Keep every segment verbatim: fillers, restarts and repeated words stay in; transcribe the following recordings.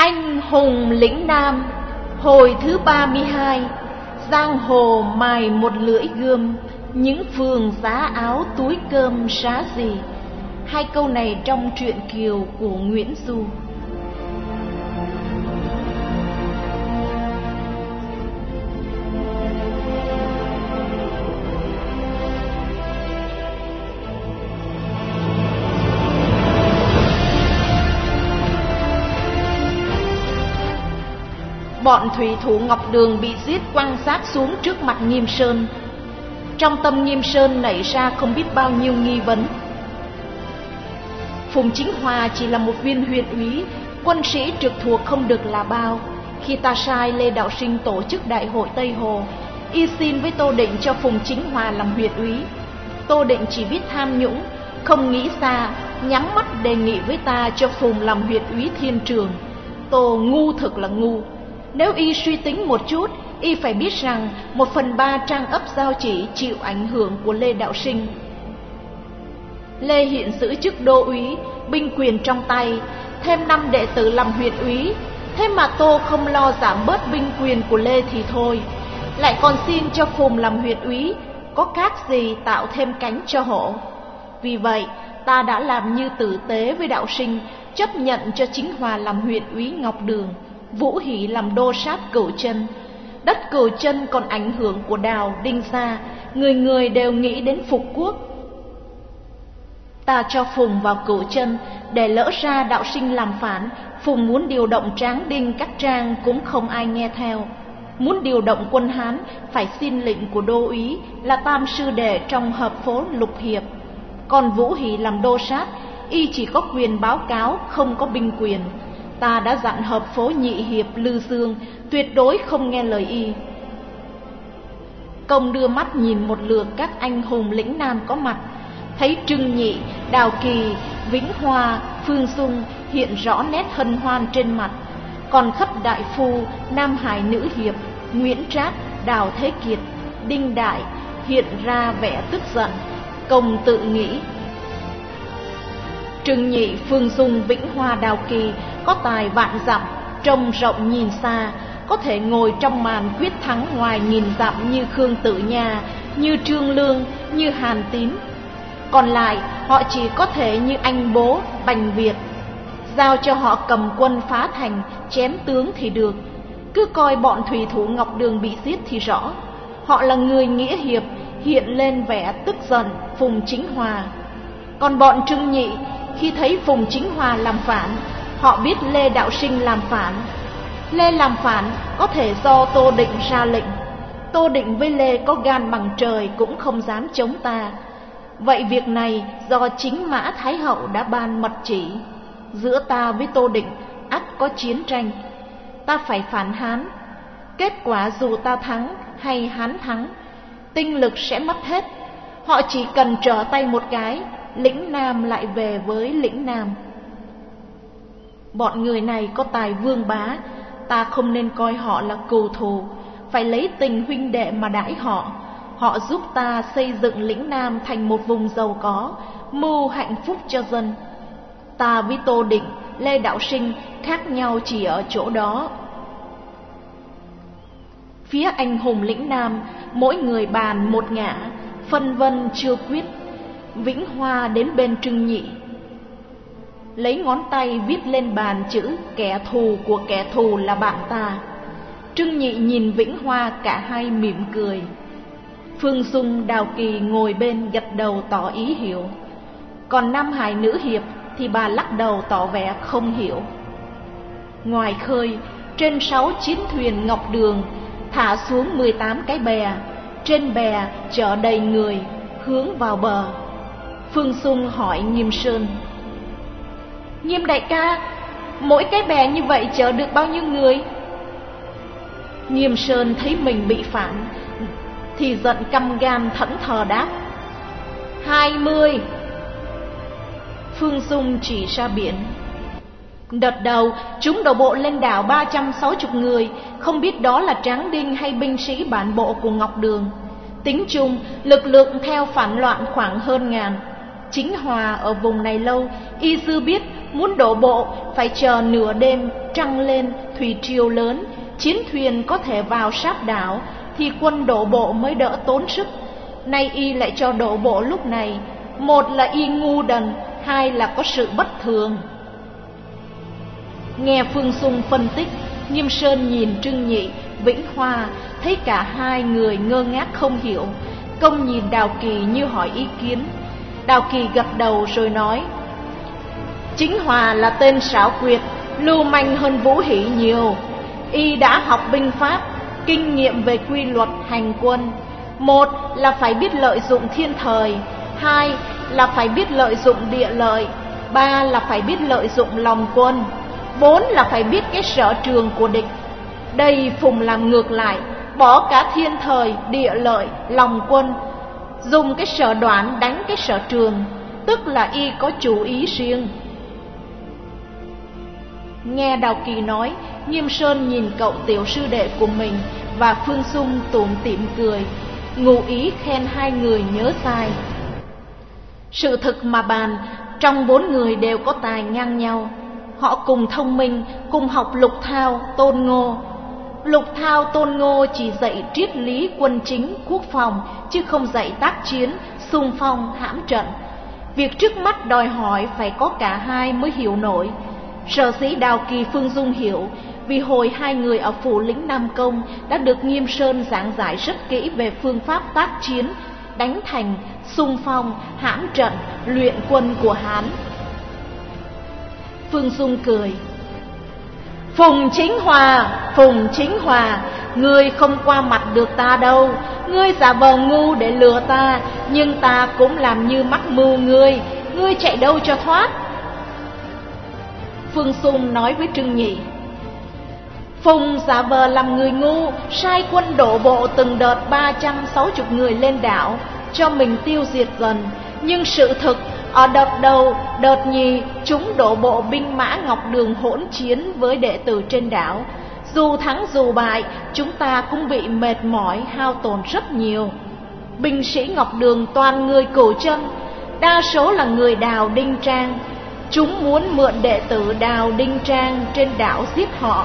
Anh hùng lĩnh Nam, hồi thứ ba mươi hai. Giang hồ mài một lưỡi gươm, những phường giá áo túi cơm giá gì. Hai câu này trong truyện Kiều của Nguyễn Du. Bọn thủy thủ Ngọc Đường bị giết quăng xác xuống trước mặt Nghiêm Sơn. Trong tâm Nghiêm Sơn nảy ra không biết bao nhiêu nghi vấn. Phùng Chính Hòa chỉ là một viên huyện úy, quân sĩ trực thuộc không được là bao. Khi ta sai Lê Đạo Sinh tổ chức đại hội Tây Hồ, y xin với Tô Định cho Phùng Chính Hòa làm huyện úy. Tô Định chỉ biết tham nhũng, không nghĩ xa, nhắm mắt đề nghị với ta cho Phùng làm huyện úy Thiên Trường. Tô ngu thực là ngu. Nếu y suy tính một chút, y phải biết rằng một phần ba trang ấp Giao Chỉ chịu ảnh hưởng của Lê Đạo Sinh. Lê hiện giữ chức đô úy, binh quyền trong tay, thêm năm đệ tử làm huyện úy. Thế mà Tô không lo giảm bớt binh quyền của Lê thì thôi, lại còn xin cho Phùng làm huyện úy, có khác gì tạo thêm cánh cho hổ. Vì vậy ta đã làm như tử tế với Đạo Sinh, chấp nhận cho Chính Hòa làm huyện úy Ngọc Đường, Vũ Hỷ làm đô sát Cửu Chân. Đất Cửu Chân còn ảnh hưởng của Đào, Đinh Gia, người người đều nghĩ đến phục quốc. Ta cho Phùng vào Cửu Chân, để lỡ ra Đạo Sinh làm phản, Phùng muốn điều động Tráng Đinh Cát Trang cũng không ai nghe theo. Muốn điều động quân Hán phải xin lệnh của đô úy là Tam Sư Đệ trong hợp phố Lục Hiệp. Còn Vũ Hỷ làm đô sát, y chỉ có quyền báo cáo, không có binh quyền. Ta đã dặn hợp phố Nhị Hiệp Lư Dương tuyệt đối không nghe lời y. Công đưa mắt nhìn một lượt các anh hùng lĩnh Nam có mặt, thấy Trưng Nhị, Đào Kỳ, Vĩnh Hoa, Phương Dung hiện rõ nét hân hoan trên mặt. Còn Khất Đại Phu, Nam Hải Nữ Hiệp, Nguyễn Trác, Đào Thế Kiệt, Đinh Đại hiện ra vẻ tức giận. Công tự nghĩ, Trưng Nhị, Phương Dung, Vĩnh Hoa, Đào Kỳ có tài vạn dặm, trông rộng nhìn xa, có thể ngồi trong màn quyết thắng ngoài nghìn dặm như Khương Tử Nha, như Trương Lương, như Hàn Tín. Còn lại họ chỉ có thể như anh Bố, Bành Việt. Giao cho họ cầm quân phá thành, chém tướng thì được. Cứ coi bọn thủy thủ Ngọc Đường bị giết thì rõ. Họ là người nghĩa hiệp, hiện lên vẻ tức giận Phùng Chính Hòa. Còn bọn Trưng Nhị, khi thấy Phùng Chính Hòa làm phản, họ biết Lê Đạo Sinh làm phản. Lê làm phản có thể do Tô Định ra lệnh. Tô Định với Lê có gan bằng trời cũng không dám chống ta. Vậy việc này do chính Mã Thái Hậu đã ban mật chỉ. Giữa ta với Tô Định ắt có chiến tranh. Ta phải phản Hán. Kết quả dù ta thắng hay Hán thắng, tinh lực sẽ mất hết. Họ chỉ cần trở tay một cái, lĩnh Nam lại về với lĩnh Nam. Bọn người này có tài vương bá, ta không nên coi họ là cừu thù, phải lấy tình huynh đệ mà đãi họ. Họ giúp ta xây dựng lĩnh Nam thành một vùng giàu có, mưu hạnh phúc cho dân. Ta với Tô Định, Lê Đạo Sinh khác nhau chỉ ở chỗ đó. Phía anh hùng lĩnh Nam, mỗi người bàn một ngả, phân vân chưa quyết. Vĩnh Hoa đến bên Trưng Nhị, lấy ngón tay viết lên bàn chữ kẻ thù của kẻ thù là bạn ta. Trưng Nhị nhìn Vĩnh Hoa, cả hai mỉm cười. Phương Dung, Đào Kỳ ngồi bên gật đầu tỏ ý hiểu. Còn Nam Hải Nữ Hiệp thì bà lắc đầu tỏ vẻ không hiểu. Ngoài khơi, trên sáu chiến thuyền Ngọc Đường thả xuống mười tám cái bè. Trên bè chở đầy người, hướng vào bờ. Phương Dung hỏi Nghiêm Sơn, Nghiêm đại ca, mỗi cái bè như vậy chở được bao nhiêu người? Nghiêm Sơn thấy mình bị phản thì giận căm gan thẫn thờ đáp, Hai mươi. Phương Dung chỉ ra biển. Đợt đầu chúng đổ bộ lên đảo ba trăm sáu mươi người, không biết đó là Tráng Đinh hay binh sĩ bản bộ của Ngọc Đường. Tính chung lực lượng theo phản loạn khoảng hơn ngàn. Chính Hòa ở vùng này lâu, y dư biết Muốn đổ bộ phải chờ nửa đêm trăng lên, thủy triều lớn, chiến thuyền có thể vào sát đảo, thì quân đổ bộ mới đỡ tốn sức. Nay y lại cho đổ bộ lúc này, một là y ngu đần, hai là có sự bất thường. Nghe Phương Dung phân tích, Nghiêm Sơn nhìn Trưng Nhị, Vĩnh Hoa, thấy cả hai người ngơ ngác không hiểu. Công nhìn Đào Kỳ như hỏi ý kiến. Đào Kỳ gật đầu rồi nói: Chính Hòa là tên xảo quyệt, lưu manh hơn Vũ Hỷ nhiều. Y đã học binh pháp, kinh nghiệm về quy luật hành quân. Một là phải biết lợi dụng thiên thời, hai là phải biết lợi dụng địa lợi, ba là phải biết lợi dụng lòng quân, bốn là phải biết cái sở trường của địch. Đây Phùng làm ngược lại, bỏ cả thiên thời, địa lợi, lòng quân, dùng cái sở đoán đánh cái sở trường, tức là y có chủ ý riêng. Nghe Đào Kỳ nói, Nghiêm Sơn nhìn cậu tiểu sư đệ của mình và Phương Dung tủm tỉm cười, ngụ ý khen hai người nhớ sai. Sự thực mà bàn, trong bốn người đều có tài ngang nhau. Họ cùng thông minh, cùng học Lục Thao, Tôn Ngô. Lục Thao, Tôn Ngô chỉ dạy triết lý quân chính, quốc phòng, chứ không dạy tác chiến, xung phong, hãm trận. Việc trước mắt đòi hỏi phải có cả hai mới hiểu nổi. Sở dĩ Đào Kỳ, Phương Dung hiểu, vì hồi hai người ở phủ lĩnh Nam Công đã được Nghiêm Sơn giảng giải rất kỹ về phương pháp tác chiến, đánh thành, xung phong, hãm trận, luyện quân của Hán. Phương Dung cười: Phùng Chính Hòa, Phùng Chính Hòa, ngươi không qua mặt được ta đâu. Ngươi giả vờ ngu để lừa ta, nhưng ta cũng làm như mắc mưu ngươi, ngươi chạy đâu cho thoát. Phương Dung nói với Trưng Nhị: Phùng giả vờ làm người ngu, sai quân đổ bộ từng đợt ba trăm sáu mươi người lên đảo, cho mình tiêu diệt dần. Nhưng sự thực, ở đợt đầu, đợt nhì, chúng đổ bộ binh mã Ngọc Đường hỗn chiến với đệ tử trên đảo. Dù thắng dù bại, chúng ta cũng bị mệt mỏi, hao tổn rất nhiều. Binh sĩ Ngọc Đường toàn người Cửu Chân, đa số là người Đào Đinh Trang. Chúng muốn mượn đệ tử Đào Đinh Trang trên đảo giết họ.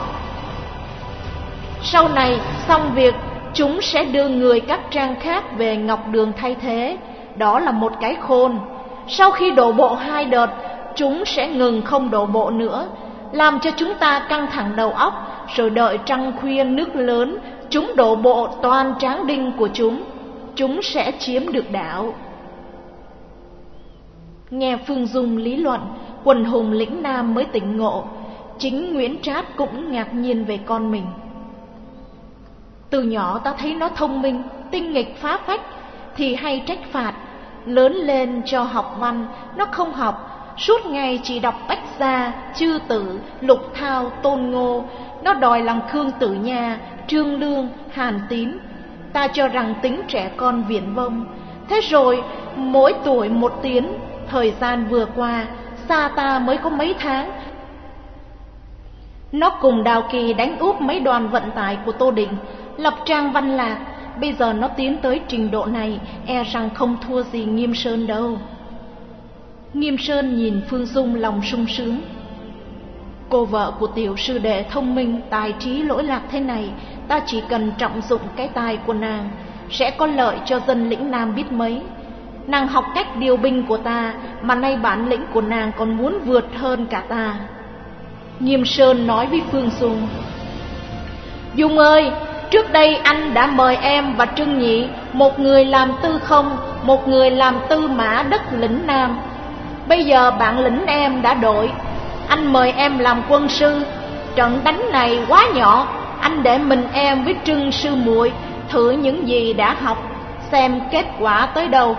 Sau này xong việc, chúng sẽ đưa người các trang khác về Ngọc Đường thay thế. Đó là một cái khôn. Sau khi đổ bộ hai đợt, chúng sẽ ngừng không đổ bộ nữa, làm cho chúng ta căng thẳng đầu óc. Rồi đợi trăng khuya nước lớn, chúng đổ bộ toàn tráng đinh của chúng, chúng sẽ chiếm được đảo. Nghe Phương Dung lý luận, quần hùng lĩnh Nam mới tỉnh ngộ. Chính Nguyễn Trát cũng ngạc nhiên về con mình. Từ nhỏ ta thấy nó thông minh, tinh nghịch phá phách, thì hay trách phạt. Lớn lên cho học văn, nó không học, suốt ngày chỉ đọc Bách Gia, Chư Tử, Lục Thao, Tôn Ngô. Nó đòi làm Khương Tử Nha, Trương Lương, Hàn Tín. Ta cho rằng tính trẻ con viển vông. Thế rồi mỗi tuổi một tiến. Thời gian vừa qua, xa ta mới có mấy tháng, nó cùng Đào Kỳ đánh úp mấy đoàn vận tải của Tô Định, lập trang Văn Lạc. Bây giờ nó tiến tới trình độ này, e rằng không thua gì Nghiêm Sơn đâu. Nghiêm Sơn nhìn Phương Dung lòng sung sướng. Cô vợ của tiểu sư đệ thông minh, tài trí lỗi lạc thế này, ta chỉ cần trọng dụng cái tài của nàng, sẽ có lợi cho dân lĩnh Nam biết mấy. Nàng học cách điều binh của ta, mà nay bản lĩnh của nàng còn muốn vượt hơn cả ta. Nghiêm Sơn nói với Phương Dung: Dung ơi, trước đây anh đã mời em và Trưng Nhị, một người làm tư không, một người làm tư mã đất lĩnh Nam. Bây giờ bản lĩnh em đã đổi, anh mời em làm quân sư. Trận đánh này quá nhỏ, anh để mình em với Trưng sư muội thử những gì đã học, xem kết quả tới đâu.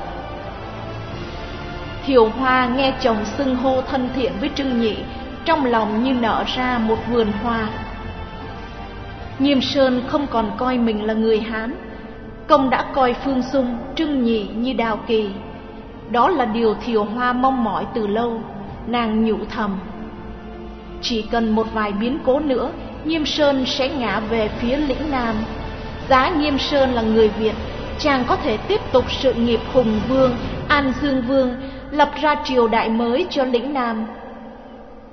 Thiều Hoa nghe chồng xưng hô thân thiện với Trưng Nhị, trong lòng như nở ra một vườn hoa. Nghiêm Sơn không còn coi mình là người Hán, công đã coi Phương Dung, Trưng Nhị như Đào Kỳ. Đó là điều Thiều Hoa mong mỏi từ lâu. Nàng nhủ thầm, chỉ cần một vài biến cố nữa, Nghiêm Sơn sẽ ngã về phía lĩnh Nam. Giá Nghiêm Sơn là người Việt, chàng có thể tiếp tục sự nghiệp Hùng Vương, An Dương Vương, lập ra triều đại mới cho lĩnh Nam.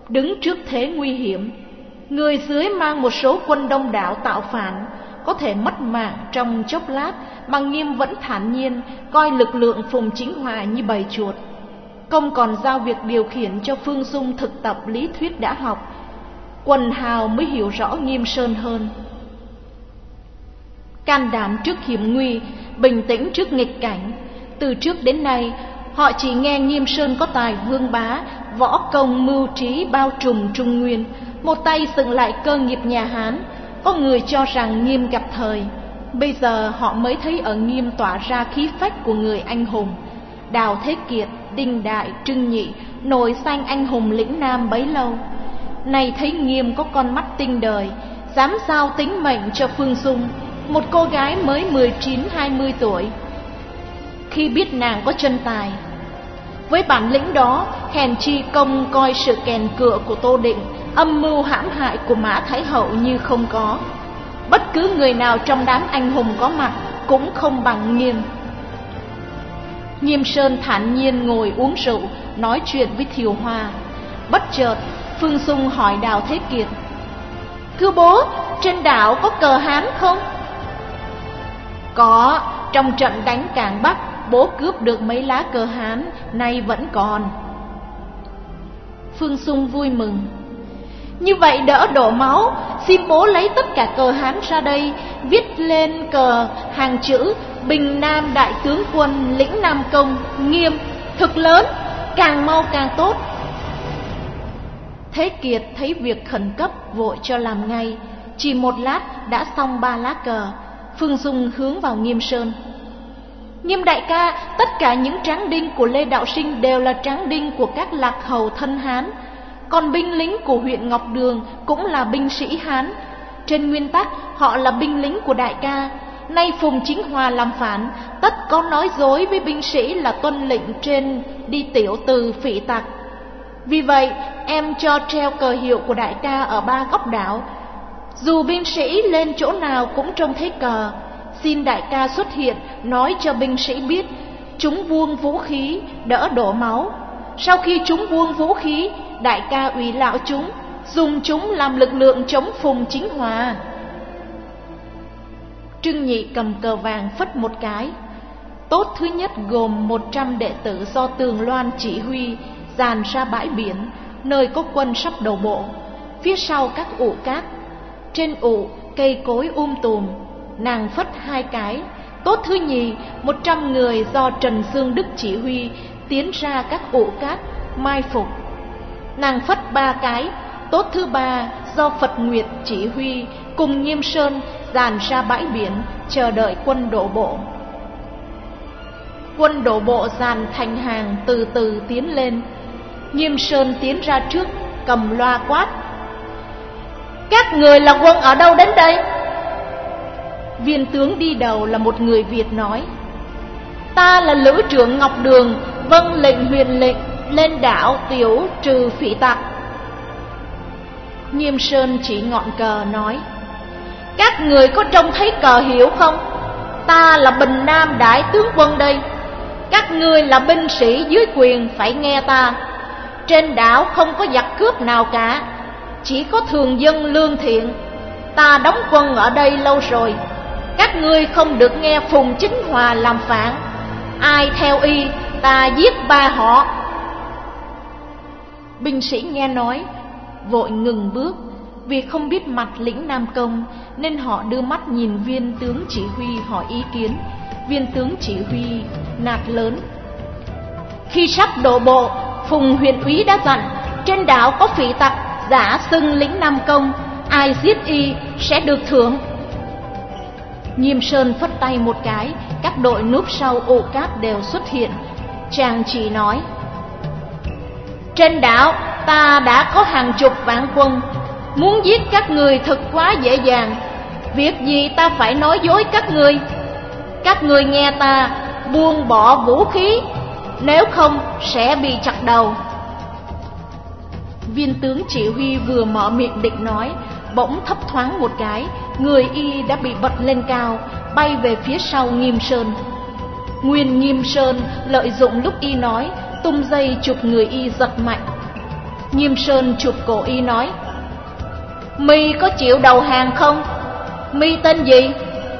Đứng trước thế nguy hiểm, người dưới mang một số quân đông đảo tạo phản, có thể mất mạng trong chốc lát, mà Nghiêm vẫn thản nhiên coi lực lượng Phùng Chính Hòa như bầy chuột. Công còn giao việc điều khiển cho Phương Dung thực tập lý thuyết đã học. Quần hào mới hiểu rõ Nghiêm Sơn hơn. Can đảm trước hiểm nguy, bình tĩnh trước nghịch cảnh. Từ trước đến nay, họ chỉ nghe Nghiêm Sơn có tài vương bá, võ công mưu trí bao trùm Trung Nguyên, một tay dựng lại cơ nghiệp nhà Hán. Có người cho rằng Nghiêm gặp thời. Bây giờ họ mới thấy ở Nghiêm tỏa ra khí phách của người anh hùng. Đào Thế Kiệt, Đinh Đại, Trưng Nhị nổi danh anh hùng lĩnh Nam bấy lâu, nay thấy Nghiêm có con mắt tinh đời, dám giao tính mệnh cho Phương Dung, một cô gái mới mười chín hai mươi tuổi. Khi biết nàng có chân tài, với bản lĩnh đó, hèn chi Công coi sự kèn cựa của Tô Định, âm mưu hãm hại của Mã Thái Hậu như không có. Bất cứ người nào trong đám anh hùng có mặt cũng không bằng Nghiêm. Nghiêm Sơn thản nhiên ngồi uống rượu, nói chuyện với Thiều Hoa. Bất chợt, Phương Dung hỏi Đào Thế Kiệt: "Thưa bố, trên đảo có cờ Hán không?" "Có, trong trận đánh Cảng Bắc, bố cướp được mấy lá cờ Hán, nay vẫn còn." Phương Dung vui mừng: "Như vậy đỡ đổ máu, xin bố lấy tất cả cờ Hán ra đây, viết lên cờ hàng chữ Bình Nam Đại Tướng Quân lĩnh Nam Công Nghiêm, thực lớn, càng mau càng tốt." Thế Kiệt thấy việc khẩn cấp, vội cho làm ngay. Chỉ một lát đã xong ba lá cờ. Phương Dung hướng vào Nghiêm Sơn: "Nghiêm đại ca, tất cả những tráng đinh của Lê Đạo Sinh đều là tráng đinh của các lạc hầu thân Hán. Còn binh lính của huyện Ngọc Đường cũng là binh sĩ Hán. Trên nguyên tắc họ là binh lính của đại ca. Nay Phùng Chính Hòa làm phản, tất có nói dối với binh sĩ là tuân lệnh trên đi tiểu từ phỉ tặc. Vì vậy em cho treo cờ hiệu của đại ca ở ba góc đảo. Dù binh sĩ lên chỗ nào cũng trông thấy cờ. Xin đại ca xuất hiện, nói cho binh sĩ biết, chúng buông vũ khí, đỡ đổ máu. Sau khi chúng buông vũ khí, đại ca ủy lạo chúng, dùng chúng làm lực lượng chống Phùng Chính Hòa." Trưng Nhị cầm cờ vàng phất một cái. Tốt thứ nhất gồm một trăm đệ tử do Tường Loan chỉ huy, dàn ra bãi biển, nơi có quân sắp đổ bộ. Phía sau các ụ cát, trên ụ cây cối um tùm. Nàng phất hai cái. Tốt thứ nhì, một trăm người do Trần Dương Đức chỉ huy, tiến ra các ụ cát mai phục. Nàng phất ba cái. Tốt thứ ba, do Phật Nguyệt chỉ huy, cùng Nghiêm Sơn dàn ra bãi biển, chờ đợi quân đổ bộ. Quân đổ bộ dàn thành hàng, từ từ tiến lên. Nghiêm Sơn tiến ra trước, cầm loa quát: "Các người là quân ở đâu đến đây?" Viên tướng đi đầu là một người Việt nói: "Ta là lữ trưởng Ngọc Đường, vâng lệnh huyền lệnh lên đảo tiểu trừ phỉ tặc." Nghiêm Sơn chỉ ngọn cờ nói: "Các người có trông thấy cờ hiệu không? Ta là Bình Nam Đại Tướng Quân đây. Các ngươi là binh sĩ dưới quyền, phải nghe ta. Trên đảo không có giặc cướp nào cả, chỉ có thường dân lương thiện. Ta đóng quân ở đây lâu rồi. Các ngươi không được nghe Phùng Chính Hòa làm phản. Ai theo y, ta giết ba họ." Binh sĩ nghe nói, vội ngừng bước. Vì không biết mặt lĩnh Nam Công, nên họ đưa mắt nhìn viên tướng chỉ huy hỏi ý kiến. Viên tướng chỉ huy nạt lớn: "Khi sắp đổ bộ, Phùng huyện úy đã dặn, trên đảo có phỉ tặc giả xưng lĩnh Nam Công, ai giết y sẽ được thưởng." Nghiêm Sơn phất tay một cái, các đội núp sau ụ cát đều xuất hiện. Chàng chỉ nói: "Trên đảo ta đã có hàng chục vạn quân, muốn giết các người thật quá dễ dàng. Việc gì ta phải nói dối các ngươi? Các ngươi nghe ta, buông bỏ vũ khí, nếu không sẽ bị chặt đầu." Viên tướng chỉ huy vừa mở miệng định nói, bỗng thấp thoáng một cái, người y đã bị bật lên cao, bay về phía sau Nghiêm Sơn. Nguyên Nghiêm Sơn lợi dụng lúc y nói, tung dây chụp người y giật mạnh. Nghiêm Sơn chụp cổ y nói: "Mi có chịu đầu hàng không? Mi tên gì?"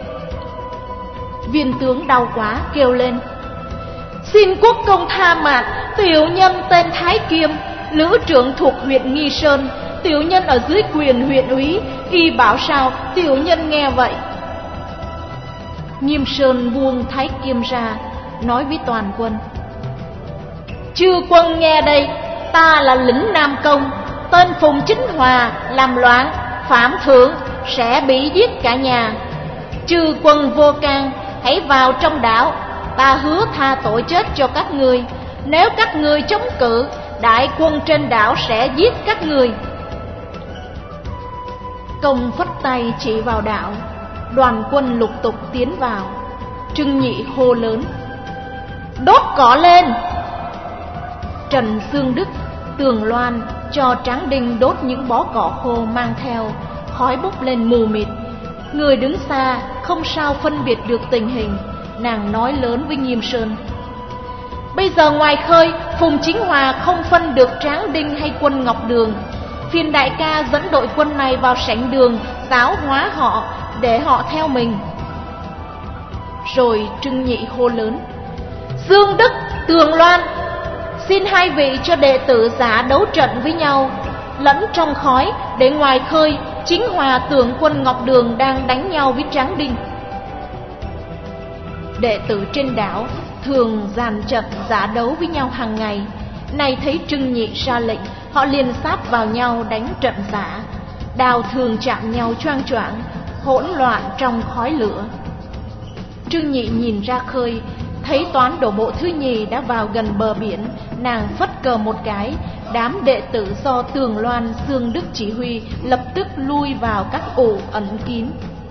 Viên tướng đau quá kêu lên: "Xin quốc công tha mạng, tiểu nhân tên Thái Kiêm, lữ trưởng thuộc huyện Nghi Sơn. Tiểu nhân ở dưới quyền huyện úy, y bảo sao tiểu nhân nghe vậy." Nghiêm Sơn buông Thái Kiêm ra, nói với toàn quân: "Chư quân nghe đây, ta là lĩnh Nam Công, tên Phùng Chính Hòa, làm loạn phạm thượng sẽ bị giết cả nhà. Chư quân vô can, hãy vào trong đảo, ta hứa tha tội chết cho các ngươi. Nếu các ngươi chống cự, đại quân trên đảo sẽ giết các ngươi." Công phất tay chỉ vào đảo, đoàn quân lục tục tiến vào. Trưng Nhị hô lớn: "Đốt cỏ lên!" Trần Dương Đức, Tường Loan cho Tráng Đinh đốt những bó cỏ khô mang theo, khói bốc lên mù mịt. Người đứng xa không sao phân biệt được tình hình, nàng nói lớn với Nghiêm Sơn: "Bây giờ ngoài khơi, Phùng Chính Hòa không phân được Tráng Đinh hay quân Ngọc Đường. Phiền đại ca dẫn đội quân này vào sảnh đường, giáo hóa họ để họ theo mình." Rồi Trưng Nhị hô lớn: "Dương Đức, Tường Loan, xin hai vị cho đệ tử giả đấu trận với nhau, lẫn trong khói, để ngoài khơi Chính Hòa tưởng quân Ngọc Đường đang đánh nhau với Tráng Đinh." Đệ tử trên đảo thường dàn trận giả đấu với nhau hàng ngày. Nay thấy Trưng Nhị ra lệnh, họ liền sáp vào nhau đánh trận giả. Đao thường chạm nhau choang choạng, hỗn loạn trong khói lửa. Trưng Nhị nhìn ra khơi, thấy toán đổ bộ thứ nhì đã vào gần bờ biển, nàng phất cờ một cái, đám đệ tử do Tường Loan, Dương Đức chỉ huy lập tức lui vào các ổ ẩn kín.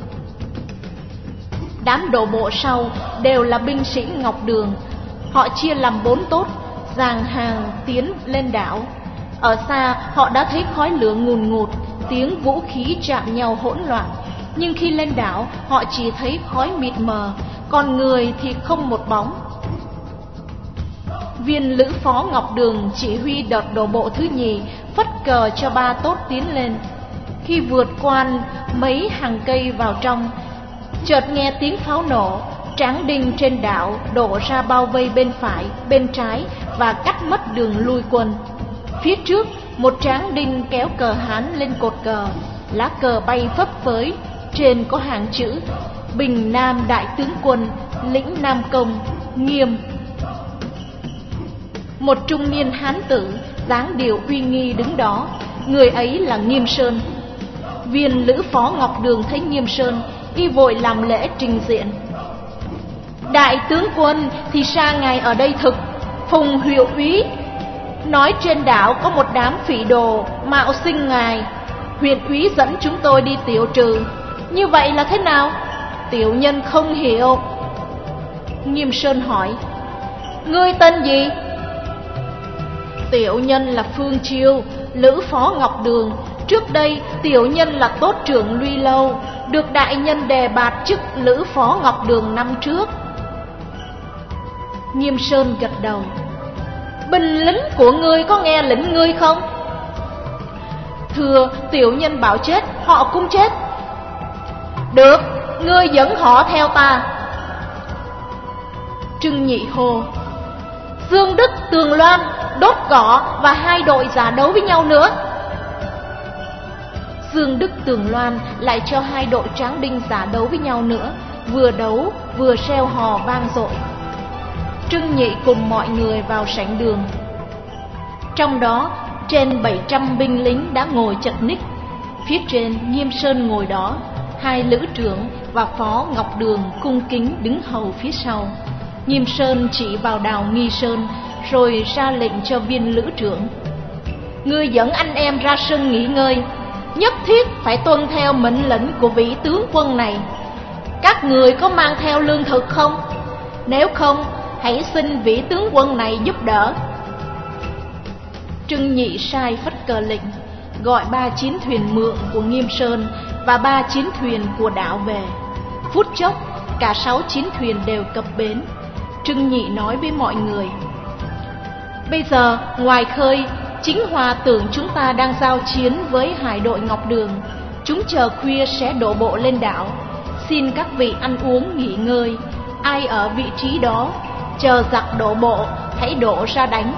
Đám đổ bộ sau đều là binh sĩ Ngọc Đường, họ chia làm bốn tốt, dàn hàng tiến lên đảo. Ở xa họ đã thấy khói lửa ngùn ngụt, tiếng vũ khí chạm nhau hỗn loạn, nhưng khi lên đảo họ chỉ thấy khói mịt mờ, còn người thì không một bóng. Viên lữ phó Ngọc Đường chỉ huy đợt đổ bộ thứ nhì phất cờ cho ba tốt tiến lên. Khi vượt qua mấy hàng cây vào trong, chợt nghe tiếng pháo nổ. Tráng Đinh trên đảo đổ ra bao vây bên phải, bên trái và cắt mất đường lui quân. Phía trước, một Tráng Đinh kéo cờ Hán lên cột cờ, lá cờ bay phấp phới, trên có hàng chữ: Bình Nam Đại Tướng Quân, lĩnh Nam Công, Nghiêm. Một trung niên hán tử dáng điệu uy nghi đứng đó, người ấy là Nghiêm Sơn. Viên lữ phó Ngọc Đường thấy Nghiêm Sơn, y vội làm lễ trình diện: "Đại tướng quân, thì ra ngài ở đây thực. Phùng hiệu úy nói trên đảo có một đám phỉ đồ mạo xưng ngài, huyện úy dẫn chúng tôi đi tiểu trừ. Như vậy là thế nào? Tiểu nhân không hiểu." Nghiêm Sơn hỏi: "Ngươi tên gì?" "Tiểu nhân là Phương Chiêu, lữ phó Ngọc Đường. Trước đây tiểu nhân là tốt trưởng Luy Lâu, được đại nhân đề bạt chức lữ phó Ngọc Đường năm trước." Nghiêm Sơn gật đầu: "Binh lính của ngươi có nghe lệnh ngươi không?" "Thưa, tiểu nhân bảo chết, họ cũng chết." "Được, ngươi dẫn họ theo ta." Trưng Nhị hô: "Dương Đức, Tường Loan, đốt cỏ và hai đội giả đấu với nhau nữa." Dương Đức, Tường Loan lại cho hai đội Tráng Đinh giả đấu với nhau nữa, vừa đấu vừa reo hò vang dội. Trưng Nhị cùng mọi người vào sảnh đường. Trong đó trên bảy trăm binh lính đã ngồi chật ních. Phía trên Nghiêm Sơn ngồi đó, hai lữ trưởng và phó Ngọc Đường cung kính đứng hầu phía sau. Nghiêm Sơn chỉ vào Đào Nghi Sơn, rồi ra lệnh cho viên lữ trưởng: "Ngươi dẫn anh em ra sân nghỉ ngơi, nhất thiết phải tuân theo mệnh lệnh của vị tướng quân này. Các người có mang theo lương thực không? Nếu không, hãy xin vị tướng quân này giúp đỡ." Trưng Nhị sai phất cờ lệnh, gọi ba chiến thuyền mượn của Nghiêm Sơn và ba chiến thuyền của đảo về. Phút chốc, cả sáu chiến thuyền đều cập bến. Trưng Nhị nói với mọi người: "Bây giờ ngoài khơi, Chính Hòa tưởng chúng ta đang giao chiến với hải đội Ngọc Đường. Chúng chờ khuya sẽ đổ bộ lên đảo. Xin các vị ăn uống nghỉ ngơi. Ai ở vị trí đó, chờ giặc đổ bộ, hãy đổ ra đánh.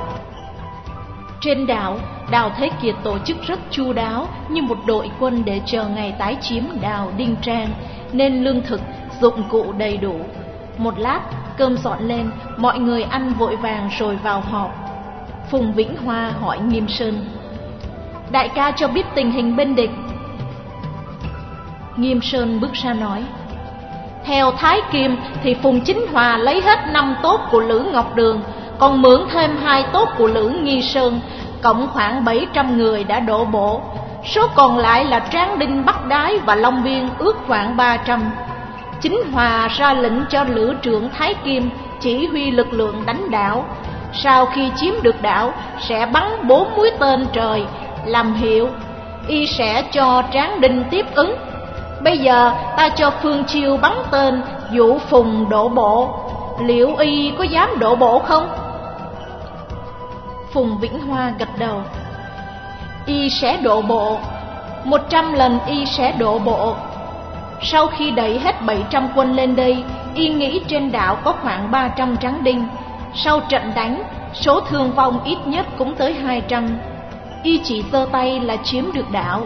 Trên đảo, Đào Thế Kiệt tổ chức rất chu đáo như một đội quân để chờ ngày tái chiếm đảo Đinh Trang, nên lương thực, dụng cụ đầy đủ. Một lát, cơm dọn lên, mọi người ăn vội vàng rồi vào họp. Phùng Vĩnh Hoa hỏi Nghiêm Sơn: đại ca cho biết tình hình bên địch. Nghiêm Sơn bước ra nói: theo Thái Kim thì Phùng Chính Hòa lấy hết năm tốt của Lữ Ngọc Đường, còn mượn thêm hai tốt của Lữ Nghi Sơn, cộng khoảng bảy trăm người đã đổ bộ. Số còn lại là Tráng Đinh, Bắc Đái và Long Biên, ước khoảng ba trăm. Chính Hòa ra lệnh cho Lữ trưởng Thái Kim chỉ huy lực lượng đánh đảo. Sau khi chiếm được đảo sẽ bắn bốn mũi tên trời làm hiệu. Y sẽ cho Tráng Đinh tiếp ứng. Bây giờ ta cho Phương Chiêu bắn tên dụ Phùng đổ bộ. Liệu Y có dám đổ bộ không? Phùng Vĩnh Hoa gật đầu: Y sẽ đổ bộ. Một trăm lần Y sẽ đổ bộ. Sau khi đẩy hết bảy trăm quân lên đây, Y nghĩ trên đảo có khoảng ba trăm Tráng Đinh. Sau trận đánh, số thương vong ít nhất cũng tới hai trăm. Y chỉ giơ tay là chiếm được đảo.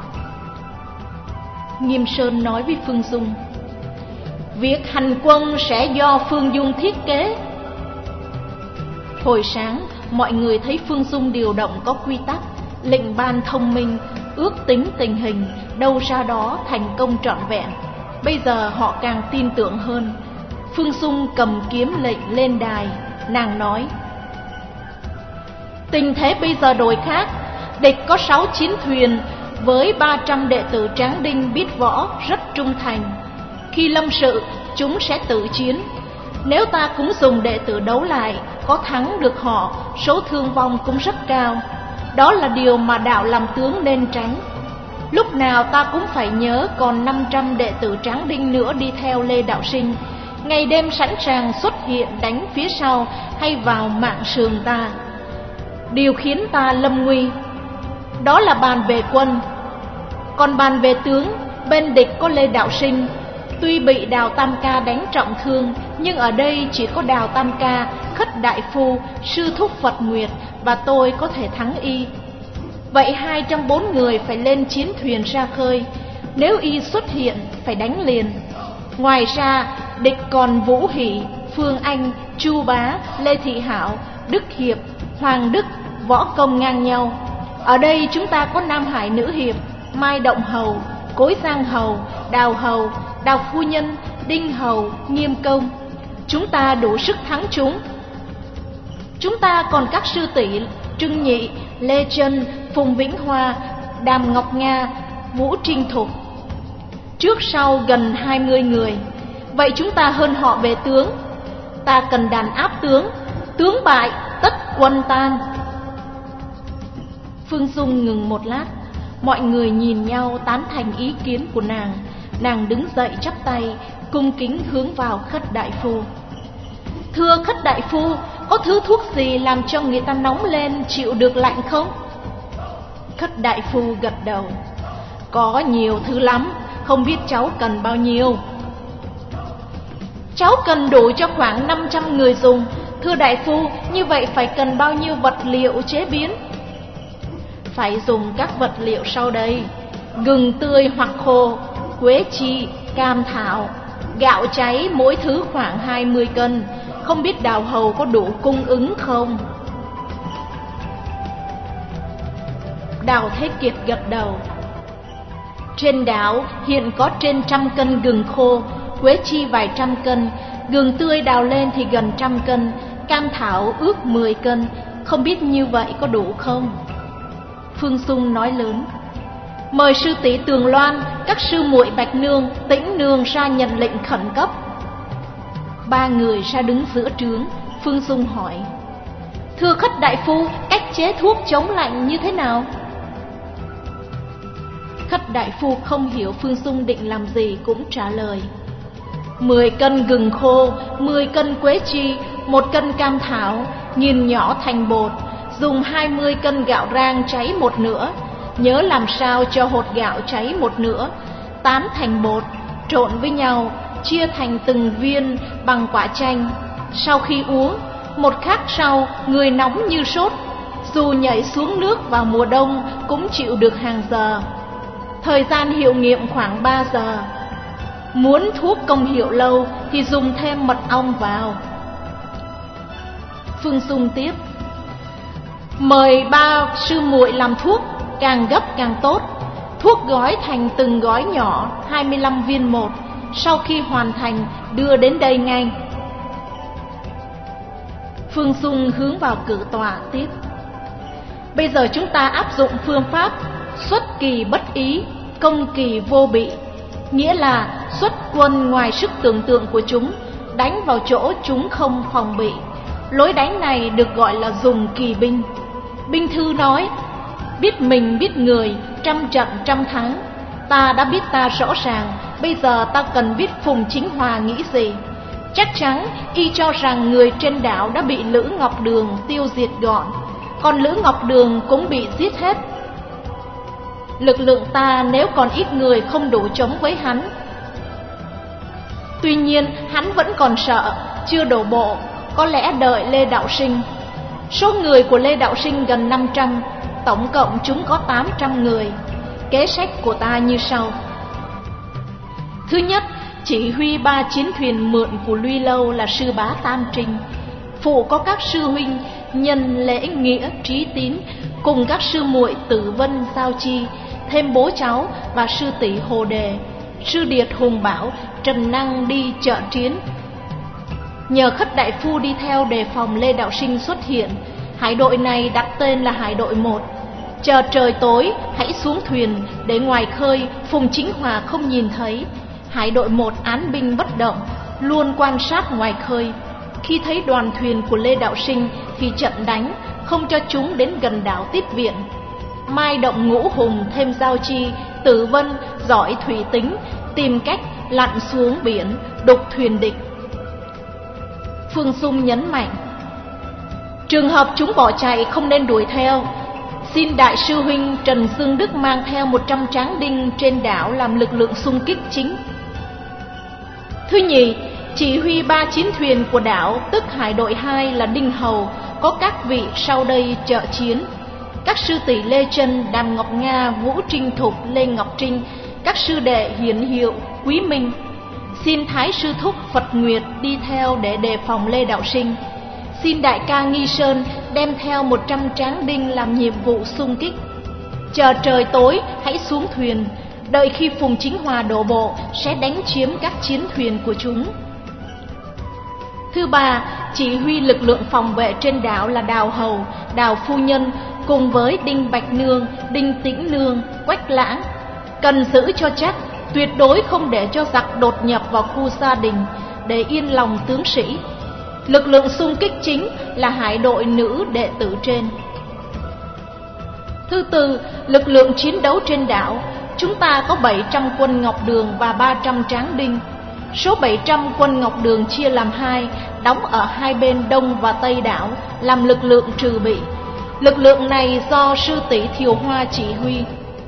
Nghiêm Sơn nói với Phương Dung: việc hành quân sẽ do Phương Dung thiết kế. Hồi sáng, mọi người thấy Phương Dung điều động có quy tắc, lệnh ban thông minh, ước tính tình hình, đâu ra đó thành công trọn vẹn. Bây giờ họ càng tin tưởng hơn. Phương Dung cầm kiếm lệnh lên đài, nàng nói: tình thế bây giờ đổi khác. Địch có sáu chiến thuyền với ba trăm đệ tử Tráng Đinh biết võ, rất trung thành. Khi lâm sự, chúng sẽ tự chiến. Nếu ta cũng dùng đệ tử đấu lại, có thắng được họ, số thương vong cũng rất cao. Đó là điều mà đạo làm tướng nên tránh. Lúc nào ta cũng phải nhớ còn năm trăm đệ tử Tráng Đinh nữa đi theo Lê Đạo Sinh, ngày đêm sẵn sàng xuất hiện đánh phía sau hay vào mạng sườn ta. Điều khiến ta lâm nguy, đó là bàn về quân. Còn bàn về tướng, bên địch có Lê Đạo Sinh. Tuy bị Đào Tam Ca đánh trọng thương, nhưng ở đây chỉ có Đào Tam Ca, Khất Đại Phu, Sư Thúc Phật Nguyệt và tôi có thể thắng Y. Vậy hai trong bốn người phải lên chiến thuyền ra khơi. Nếu Y xuất hiện phải đánh liền. Ngoài ra, địch còn Vũ Hỷ, Phương Anh, Chu Bá, Lê Thị Hảo, Đức Hiệp, Hoàng Đức, võ công ngang nhau. Ở đây chúng ta có Nam Hải Nữ Hiệp, Mai Động Hầu, Cối Giang Hầu, Đào Hầu, Đào Phu Nhân, Đinh Hầu, Nghiêm Công. Chúng ta đủ sức thắng chúng. Chúng ta còn các sư tỷ Trưng Nhị, Lê Trân, Phùng Vĩnh Hoa, Đàm Ngọc Nga, Vũ Trinh Thục. Trước sau gần hai mươi người. Vậy chúng ta hơn họ về tướng. Ta cần đàn áp tướng. Tướng bại, tất quân tan. Phương Dung ngừng một lát. Mọi người nhìn nhau tán thành ý kiến của nàng. Nàng đứng dậy chắp tay, cung kính hướng vào Khất Đại Phu. Thưa Khất Đại Phu, có thứ thuốc gì làm cho người ta nóng lên chịu được lạnh không? Khất Đại Phu gật đầu. Có nhiều thứ lắm, không biết cháu cần bao nhiêu. Cháu cần đủ cho khoảng năm trăm người dùng. Thưa Đại Phu, như vậy phải cần bao nhiêu vật liệu chế biến? Phải dùng các vật liệu sau đây: gừng tươi hoặc khô, quế chi, cam thảo, gạo cháy, mỗi thứ khoảng hai mươi cân. Không biết Đào Hầu có đủ cung ứng không? Đào Thế Kiệt gật đầu. Trên đảo hiện có trên trăm cân gừng khô, quế chi vài trăm cân, gừng tươi đào lên thì gần trăm cân, cam thảo ước mười cân. Không biết như vậy có đủ không? Phương Dung nói lớn: mời sư tỷ Tường Loan, các sư muội Bạch Nương, Tĩnh Nương ra nhận lệnh khẩn cấp. Ba người ra đứng giữa trướng. Phương Dung hỏi: thưa Khất Đại Phu, cách chế thuốc chống lạnh như thế nào? Khất Đại Phu không hiểu Phương Dung định làm gì cũng trả lời: mười cân gừng khô, mười cân quế chi, một cân cam thảo, nghiền nhỏ thành bột, dùng hai mươi cân gạo rang cháy một nửa, nhớ làm sao cho hột gạo cháy một nửa, tán thành bột, trộn với nhau, chia thành từng viên bằng quả chanh. Sau khi uống, một khắc sau người nóng như sốt, dù nhảy xuống nước vào mùa đông cũng chịu được hàng giờ. Thời gian hiệu nghiệm khoảng ba giờ. Muốn thuốc công hiệu lâu thì dùng thêm mật ong vào. Phương Dung tiếp: mời ba sư muội làm thuốc, càng gấp càng tốt. Thuốc gói thành từng gói nhỏ, hai mươi lăm viên một. Sau khi hoàn thành đưa đến đây ngay. Phương Dung hướng vào cử tọa tiếp: bây giờ chúng ta áp dụng phương pháp xuất kỳ bất ý, công kỳ vô bị. Nghĩa là xuất quân ngoài sức tưởng tượng của chúng, đánh vào chỗ chúng không phòng bị. Lối đánh này được gọi là dùng kỳ binh. Binh thư nói: biết mình biết người, trăm trận trăm thắng. Ta đã biết ta rõ ràng, bây giờ ta cần biết Phùng Chính Hòa nghĩ gì. Chắc chắn y cho rằng người trên đảo đã bị Lữ Ngọc Đường tiêu diệt gọn, còn Lữ Ngọc Đường cũng bị giết hết. Lực lượng ta nếu còn ít người không đủ chống với hắn. Tuy nhiên hắn vẫn còn sợ, chưa đổ bộ, có lẽ đợi Lê Đạo Sinh. Số người của Lê Đạo Sinh gần năm trăm, tổng cộng chúng có tám trăm người. Kế sách của ta như sau: thứ nhất, chỉ huy ba chiến thuyền mượn của Luy Lâu là sư bá Tam Trinh, phụ có các sư huynh Nhân, Lễ, Nghĩa, Trí Tín, cùng các sư muội Tử Vân, Giao Chi, thêm bố cháu và sư tỷ Hồ Đề, sư điệt Hùng Bảo, Trần Năng đi trợ chiến. Nhờ Khất đại phu đi theo đề phòng Lê Đạo Sinh xuất hiện. Hải đội này đặt tên là Hải đội một. Chờ trời tối hãy xuống thuyền, để ngoài khơi Phùng Chính Hòa không nhìn thấy. Hải đội một án binh bất động, luôn quan sát ngoài khơi. Khi thấy đoàn thuyền của Lê Đạo Sinh thì trận đánh, không cho chúng đến gần đảo tiếp viện. Mai động Ngũ Hùng thêm Giao Chi, Tử Vân giỏi thủy tính, tìm cách lặn xuống biển đục thuyền địch. Phương Dung nhấn mạnh: trường hợp chúng bỏ chạy không nên đuổi theo. Xin đại sư huynh Trần Dương Đức mang theo một trăm tráng đinh trên đảo làm lực lượng xung kích chính. Thứ nhì, chỉ huy ba chiến thuyền của đảo, tức Hải đội hai là Đinh Hầu, có các vị sau đây trợ chiến: các sư tỷ Lê Trân, Đàm Ngọc Nga, Vũ Trinh Thục, Lê Ngọc Trinh, các sư đệ Hiển Hiệu, Quý Minh. Xin Thái sư thúc Phật Nguyệt đi theo để đề phòng Lê Đạo Sinh. Xin đại ca Nghi Sơn đem theo một trăm tráng đinh làm nhiệm vụ xung kích. Chờ trời tối hãy xuống thuyền, đợi khi Phùng Chính Hòa đổ bộ sẽ đánh chiếm các chiến thuyền của chúng. Thứ ba, chỉ huy lực lượng phòng vệ trên đảo là Đào Hầu, Đào Phu Nhân cùng với Đinh Bạch Nương, Đinh Tĩnh Nương, Quách Lãng. Cần giữ cho chắc, tuyệt đối không để cho giặc đột nhập vào khu gia đình, để yên lòng tướng sĩ. Lực lượng xung kích chính là hải đội nữ đệ tử trên. Thứ tư, lực lượng chiến đấu trên đảo. Chúng ta có bảy trăm quân Ngọc Đường và ba trăm tráng đinh. Số bảy trăm quân Ngọc Đường chia làm hai, đóng ở hai bên đông và tây đảo, làm lực lượng trừ bị. Lực lượng này do sư tỷ Thiều Hoa chỉ huy.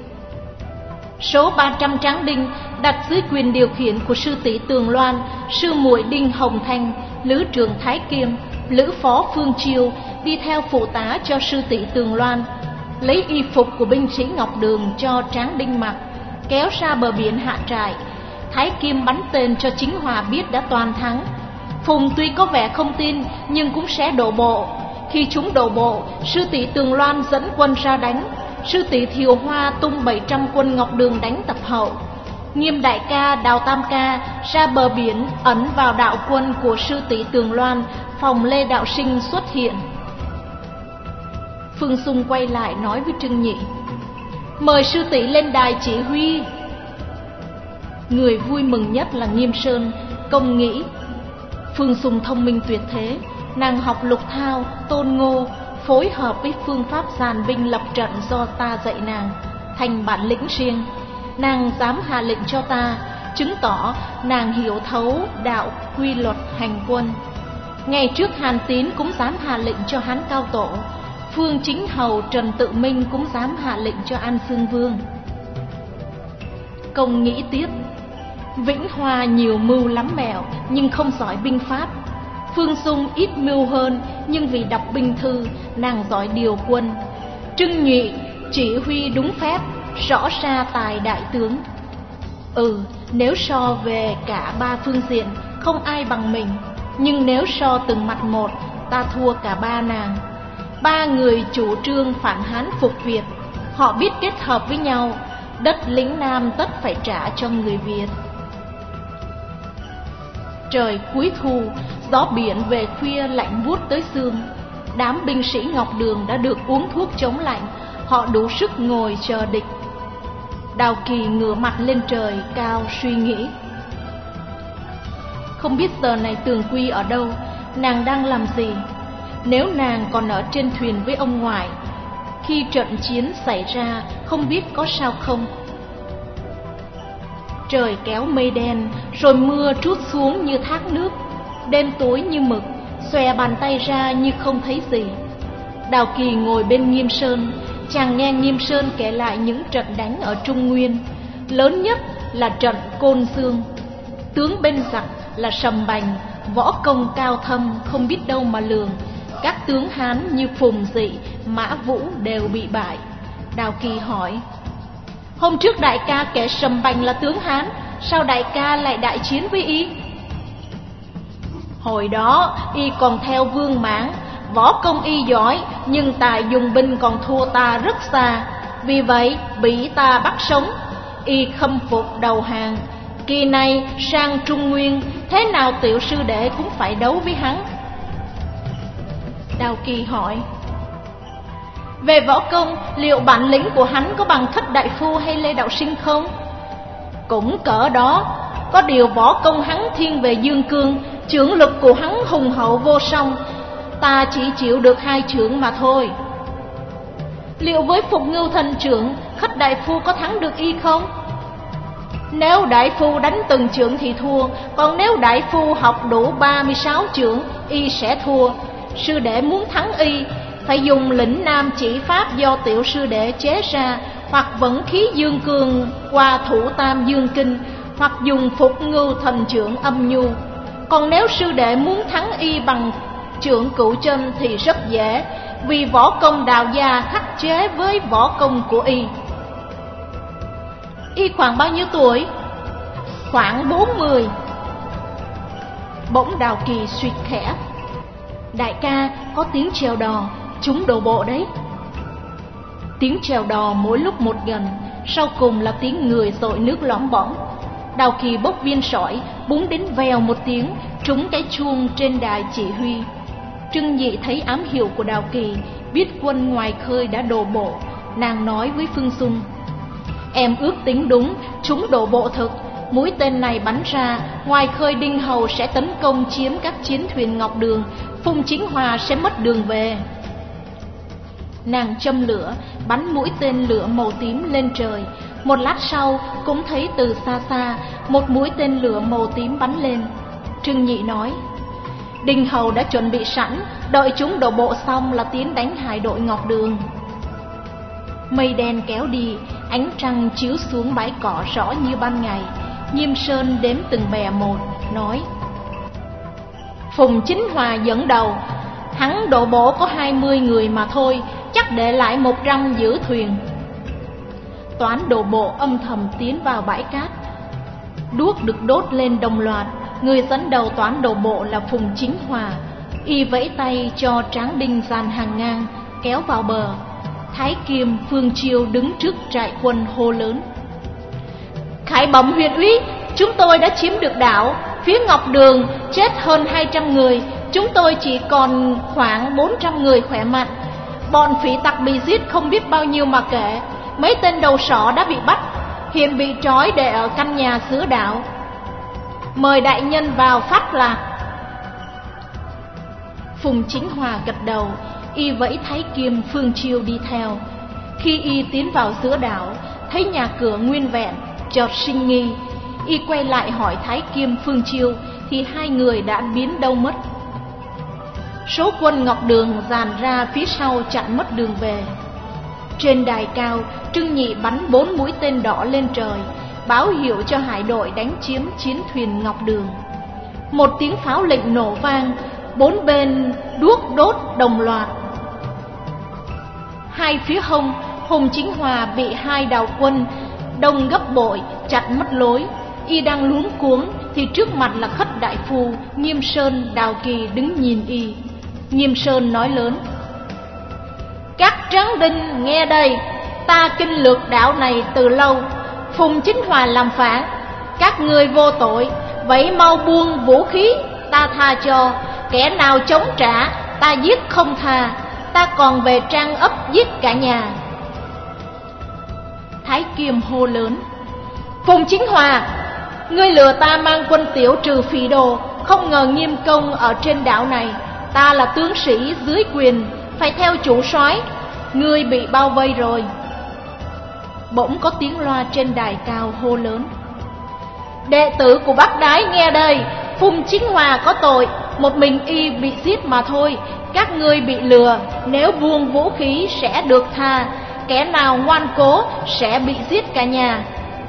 Số ba trăm tráng đinh đặt dưới quyền điều khiển của sư tỷ Tường Loan, sư muội Đinh Hồng Thanh, lữ trưởng Thái Kiêm, lữ phó Phương Chiêu đi theo phụ tá cho sư tỷ Tường Loan, lấy y phục của binh sĩ Ngọc Đường cho tráng đinh mặc, kéo ra bờ biển hạ trại. Thái Kiêm bắn tên cho Chính Hòa biết đã toàn thắng. Phùng tuy có vẻ không tin nhưng cũng sẽ đổ bộ. Khi chúng đổ bộ, sư tỷ Tường Loan dẫn quân ra đánh. Sư tỷ Thiều Hoa tung bảy trăm quân Ngọc Đường đánh tập hậu. Nghiêm đại ca Đào Tam ca ra bờ biển ẩn vào đạo quân của sư tỷ Tường Loan, phòng Lê Đạo Sinh xuất hiện. Phương Dung quay lại nói với Trưng Nhị: mời sư tỷ lên đài chỉ huy. Người vui mừng nhất là Nghiêm Sơn, công nghĩ: Phương Dung thông minh tuyệt thế, nàng học Lục Thao, Tôn Ngô, phối hợp với phương pháp dàn binh lập trận do ta dạy nàng, thành bản lĩnh riêng. Nàng dám hạ lệnh cho ta, chứng tỏ nàng hiểu thấu đạo quy luật hành quân. Ngày trước Hàn Tín cũng dám hạ lệnh cho Hán Cao Tổ, Phương Chính Hầu Trần Tự Minh cũng dám hạ lệnh cho An Xương Vương. Công nghĩ tiếp, Vĩnh Hoa nhiều mưu lắm mẹo nhưng không giỏi binh pháp. Phương Dung ít mưu hơn nhưng vì đọc binh thư, nàng giỏi điều quân. Trưng Nhụy chỉ huy đúng phép, rõ ra tài đại tướng. Ừ, nếu so về cả ba phương diện, không ai bằng mình. Nhưng nếu so từng mặt một, ta thua cả ba nàng. Ba người chủ trương phản Hán phục Việt, họ biết kết hợp với nhau, đất lĩnh Nam tất phải trả cho người Việt. Trời cuối thu, gió biển về khuya lạnh buốt tới xương. Đám binh sĩ Ngọc Đường đã được uống thuốc chống lạnh, họ đủ sức ngồi chờ địch. Đào Kỳ ngửa mặt lên trời cao suy nghĩ. Không biết giờ này Tường Quy ở đâu, nàng đang làm gì? Nếu nàng còn ở trên thuyền với ông ngoại, khi trận chiến xảy ra không biết có sao không? Trời kéo mây đen, rồi mưa trút xuống như thác nước. Đêm tối như mực, xòe bàn tay ra như không thấy gì. Đào Kỳ ngồi bên Nghiêm Sơn, chàng nghe Nghiêm Sơn kể lại những trận đánh ở Trung Nguyên. Lớn nhất là trận Côn Xương. Tướng bên giặc là Sầm Bành, võ công cao thâm không biết đâu mà lường. Các tướng Hán như Phùng Dị, Mã Vũ đều bị bại. Đào Kỳ hỏi, hôm trước đại ca kể Sầm Bành là tướng Hán, sao đại ca lại đại chiến với y? Hồi đó y còn theo Vương Mãng, võ công y giỏi, nhưng tài dùng binh còn thua ta rất xa. Vì vậy bị ta bắt sống, y khâm phục đầu hàng. Kỳ này sang Trung Nguyên, thế nào tiểu sư đệ cũng phải đấu với hắn. Đào Kỳ hỏi, về võ công, liệu bản lĩnh của hắn có bằng Thất Đại Phu hay Lê Đạo Sinh không? Cũng cỡ đó, có điều võ công hắn thiên về dương cương, chưởng lực của hắn hùng hậu vô song, ta chỉ chịu được hai chưởng mà thôi. Liệu với Phục Ngưu Thần chưởng, Thất Đại Phu có thắng được y không? Nếu đại phu đánh từng chưởng thì thua, còn nếu đại phu học đủ ba mươi sáu chưởng, y sẽ thua. Sư đệ muốn thắng y, phải dùng lĩnh Nam chỉ pháp do tiểu sư đệ chế ra, hoặc vận khí dương cường qua thủ tam dương kinh, hoặc dùng Phục Ngưu Thần chưởng âm nhu. Còn nếu sư đệ muốn thắng y bằng chưởng cửu chân thì rất dễ, vì võ công Đào gia khắc chế với võ công của y. Y khoảng bao nhiêu tuổi? Khoảng bốn mươi. Bỗng Đào Kỳ suýt khẽ, đại ca có tiếng chèo đò, chúng đổ bộ đấy. Tiếng chèo đò mỗi lúc một gần, sau cùng là tiếng người dội nước lõm bõm. Đào Kỳ bốc viên sỏi, búng đến vèo một tiếng, trúng cái chuông trên đài chỉ huy. Trưng Nhị thấy ám hiệu của Đào Kỳ, biết quân ngoài khơi đã đổ bộ. Nàng nói với Phương Dung, em ước tính đúng, chúng đổ bộ thực. Mũi tên này bắn ra, ngoài khơi Đinh Hầu sẽ tấn công chiếm các chiến thuyền Ngọc Đường, Phùng Chính Hòa sẽ mất đường về. Nàng châm lửa, bắn mũi tên lửa màu tím lên trời. Một lát sau cũng thấy từ xa xa một mũi tên lửa màu tím bắn lên. Trưng Nhị nói, Đinh Hầu đã chuẩn bị sẵn, đợi chúng đổ bộ xong là tiến đánh hải đội Ngọc Đường. Mây đen kéo đi, ánh trăng chiếu xuống bãi cỏ rõ như ban ngày. Nghiêm Sơn đếm từng bè một, nói, Phùng Chính Hòa dẫn đầu, hắn đổ bộ có hai mươi người mà thôi, chắc để lại một trăm giữ thuyền. Toán đổ bộ âm thầm tiến vào bãi cát. Đuốc được đốt lên đồng loạt. Người dẫn đầu toán đổ bộ là Phùng Chính Hòa. Y vẫy tay cho Tráng Đinh dàn hàng ngang, kéo vào bờ. Thái Kiêm, Phương Chiêu đứng trước trại quân hô lớn, khải bẩm huyện úy, chúng tôi đã chiếm được đảo. Phía Ngọc Đường chết hơn hai trăm người, chúng tôi chỉ còn khoảng bốn trăm người khỏe mạnh. Bọn phỉ tặc bị giết không biết bao nhiêu mà kể. Mấy tên đầu sỏ đã bị bắt, hiện bị trói để ở căn nhà giữa đảo. Mời đại nhân vào phát lạc. Phùng Chính Hòa gật đầu, y vẫy Thái Kiêm, Phương Chiêu đi theo. Khi y tiến vào giữa đảo, thấy nhà cửa nguyên vẹn, chợt sinh nghi. Y quay lại hỏi Thái Kiêm, Phương Chiêu thì hai người đã biến đâu mất. Số quân Ngọc Đường dàn ra phía sau chặn mất đường về. Trên đài cao, Trưng Nhị bắn bốn mũi tên đỏ lên trời, báo hiệu cho hải đội đánh chiếm chiến thuyền Ngọc Đường. Một tiếng pháo lệnh nổ vang, bốn bên đuốc đốt đồng loạt. Hai phía hông, Hùng Chính Hòa bị hai đào quân đông gấp bội chặt mất lối. Y đang luống cuống thì trước mặt là Khất đại phu, Nghiêm Sơn, Đào Kỳ đứng nhìn y. Nghiêm Sơn nói lớn: "Các tráng đinh nghe đây, ta kinh lược đảo này từ lâu. Phùng Chính Hòa làm phản, các ngươi vô tội, vậy mau buông vũ khí, ta tha cho. Kẻ nào chống trả, ta giết không tha. Ta còn về Trang ấp giết cả nhà." Thái Kiêm hô lớn: "Phùng Chính Hòa, ngươi lừa ta mang quân tiểu trừ phỉ đồ, không ngờ Nghiêm công ở trên đảo này. Ta là tướng sĩ dưới quyền, phải theo chủ soái. Ngươi bị bao vây rồi." Bỗng có tiếng loa trên đài cao hô lớn: "Đệ tử của Bác Đái nghe đây, Phùng Chính Hòa có tội, một mình y bị giết mà thôi. Các ngươi bị lừa, nếu buông vũ khí sẽ được tha. Kẻ nào ngoan cố sẽ bị giết cả nhà."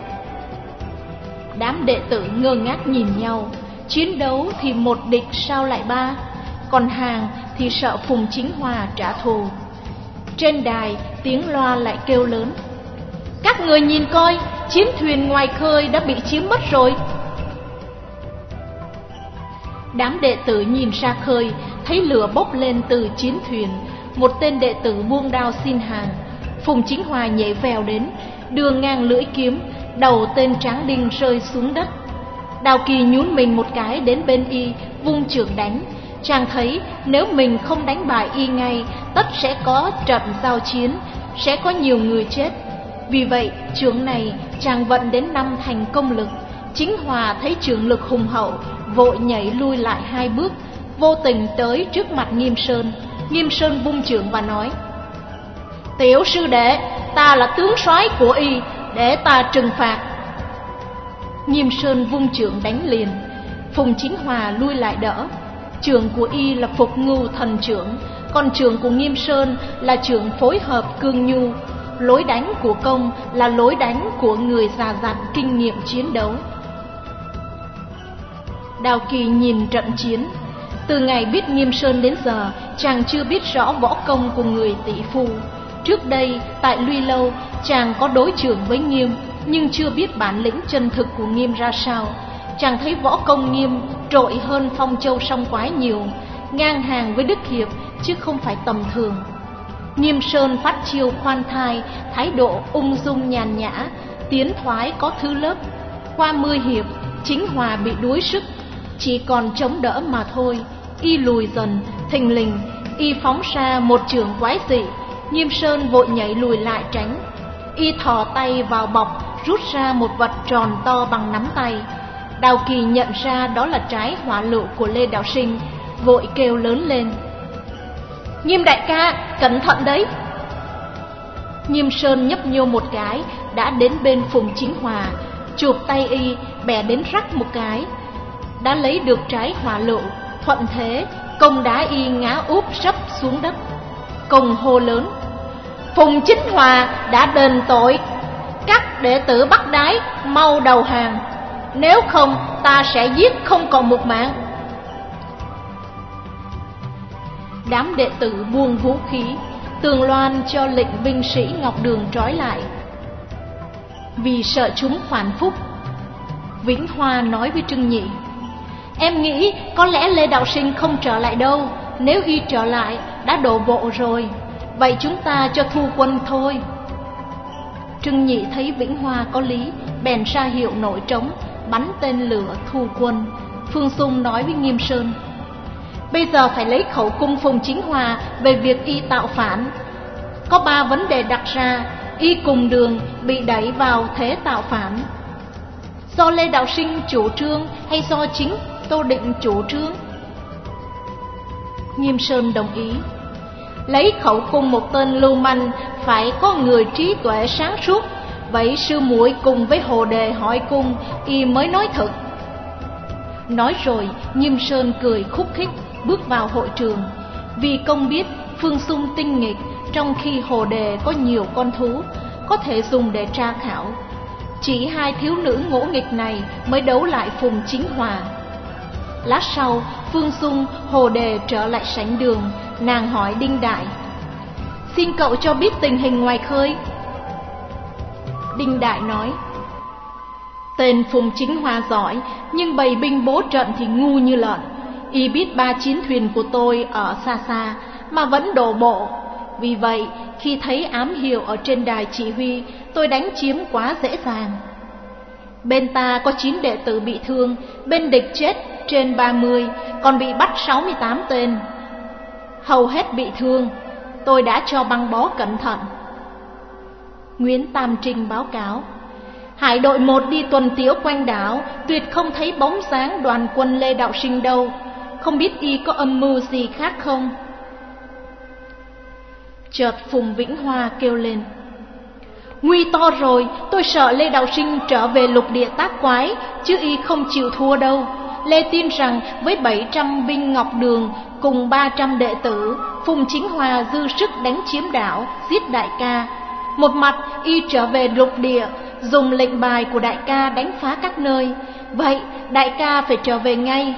Đám đệ tử ngơ ngác nhìn nhau. Chiến đấu thì một địch sao lại ba, còn hàng thì sợ Phùng Chính Hòa trả thù. Trên đài tiếng loa lại kêu lớn: "Các người nhìn coi, chiến thuyền ngoài khơi đã bị chiếm mất rồi." Đám đệ tử nhìn ra khơi, thấy lửa bốc lên từ chiến thuyền. Một tên đệ tử buông đao xin hàng. Phùng Chính Hòa nhảy vèo đến, đưa ngang lưỡi kiếm, đầu tên tráng đinh rơi xuống đất. Đào Kỳ nhún mình một cái đến bên y, vung chưởng đánh. Chàng thấy nếu mình không đánh bại y ngay, tất sẽ có trận giao chiến, sẽ có nhiều người chết. Vì vậy chưởng này chàng vận đến năm thành công lực. Chính Hòa thấy chưởng lực hùng hậu, vội nhảy lui lại hai bước, vô tình tới trước mặt Nghiêm Sơn. Nghiêm Sơn vung chưởng và nói: "Tiểu sư đệ, ta là tướng soái của y, để ta trừng phạt." Nghiêm Sơn vung chưởng đánh liền. Phùng Chính Hòa lui lại đỡ. Chưởng của y là Phục Ngưu thần chưởng, còn chưởng của Nghiêm Sơn là chưởng phối hợp cương nhu. Lối đánh của công là lối đánh của người già dặn kinh nghiệm chiến đấu. Đào Kỳ nhìn trận chiến. Từ ngày biết Nghiêm Sơn đến giờ, chàng chưa biết rõ võ công của người tỷ phu. Trước đây tại Luy Lâu, chàng có đối chưởng với Nghiêm, nhưng chưa biết bản lĩnh chân thực của Nghiêm ra sao. Chàng thấy võ công Nghiêm trội hơn Phong Châu Song Quái nhiều, ngang hàng với Đức Hiệp, chứ không phải tầm thường. Nghiêm Sơn phát chiêu khoan thai, thái độ ung dung nhàn nhã, tiến thoái có thứ lớp. Qua mươi hiệp, Chính Hòa bị đuối sức, chỉ còn chống đỡ mà thôi. Y lùi dần, thình lình y phóng ra một chưởng quái dị. Nghiêm Sơn vội nhảy lùi lại tránh. Y thò tay vào bọc, rút ra một vật tròn to bằng nắm tay. Đào Kỳ nhận ra đó là trái hỏa lựu của Lê Đạo Sinh, vội kêu lớn lên: "Nghiêm đại ca, cẩn thận đấy!" Nghiêm Sơn nhấp nhô một cái, đã đến bên Phùng Chính Hòa, chụp tay y, bẻ đến rắc một cái, đã lấy được trái hỏa lựu. Thuận thế, công đá y ngã úp sấp xuống đất. Công hô lớn: "Phùng Chính Hòa đã đền tội, các đệ tử Bắc Đái mau đầu hàng, nếu không ta sẽ giết không còn một mạng." Đám đệ tử buông vũ khí. Tường Loan cho lệnh binh sĩ Ngọc Đường trói lại, vì sợ chúng phản phúc. Vĩnh Hoa nói với Trưng Nhị: "Em nghĩ có lẽ Lê Đạo Sinh không trở lại đâu. Nếu y trở lại đã đổ bộ rồi, vậy chúng ta cho thu quân thôi." Trưng Nhị thấy Vĩnh Hoa có lý, bèn ra hiệu nổi trống, bắn tên lửa thu quân. Phương Xung nói với Nghiêm Sơn: "Bây giờ phải lấy khẩu cung Phùng Chính Hòa về việc y tạo phản. Có ba vấn đề đặt ra: y cùng Đường bị đẩy vào thế tạo phản, do Lê Đạo Sinh chủ trương hay do chính Tô Định chủ trương?" Nghiêm Sơn đồng ý. Lấy khẩu cung một tên lưu manh, phải có người trí tuệ sáng suốt. Vậy sư muội cùng với Hồ Đề hỏi cung, y mới nói thật. Nói rồi, Nghiêm Sơn cười khúc khích bước vào hội trường. Vì công biết Phương Xung tinh nghịch, trong khi Hồ Đề có nhiều con thú có thể dùng để tra khảo. Chỉ hai thiếu nữ ngỗ nghịch này mới đấu lại Phùng Chính Hòa. Lát sau, Phương Xung, Hồ Đề trở lại sảnh đường. Nàng hỏi Đinh Đại: "Xin cậu cho biết tình hình ngoài khơi." Đinh Đại nói: "Tên Phùng Chính Hòa giỏi, nhưng bày binh bố trận thì ngu như lợn. Y biết ba chiến thuyền của tôi ở xa xa mà vẫn đổ bộ. Vì vậy, khi thấy ám hiệu ở trên đài chỉ huy, tôi đánh chiếm quá dễ dàng. Bên ta có chín đệ tử bị thương, bên địch chết trên ba mươi, còn bị bắt sáu mươi tám tên. Hầu hết bị thương, tôi đã cho băng bó cẩn thận." Nguyễn Tam Trinh báo cáo: "Hải đội một đi tuần tiễu quanh đảo, tuyệt không thấy bóng dáng đoàn quân Lê Đạo Sinh đâu. Không biết y có âm mưu gì khác không?" Chợt Phùng Vĩnh Hoa kêu lên: "Nguy to rồi, tôi sợ Lê Đạo Sinh trở về lục địa tác quái, chứ y không chịu thua đâu. Lê tin rằng với bảy trăm binh Ngọc Đường cùng ba trăm đệ tử, Phùng Chính Hòa dư sức đánh chiếm đảo, giết đại ca. Một mặt y trở về lục địa, dùng lệnh bài của đại ca đánh phá các nơi. Vậy đại ca phải trở về ngay."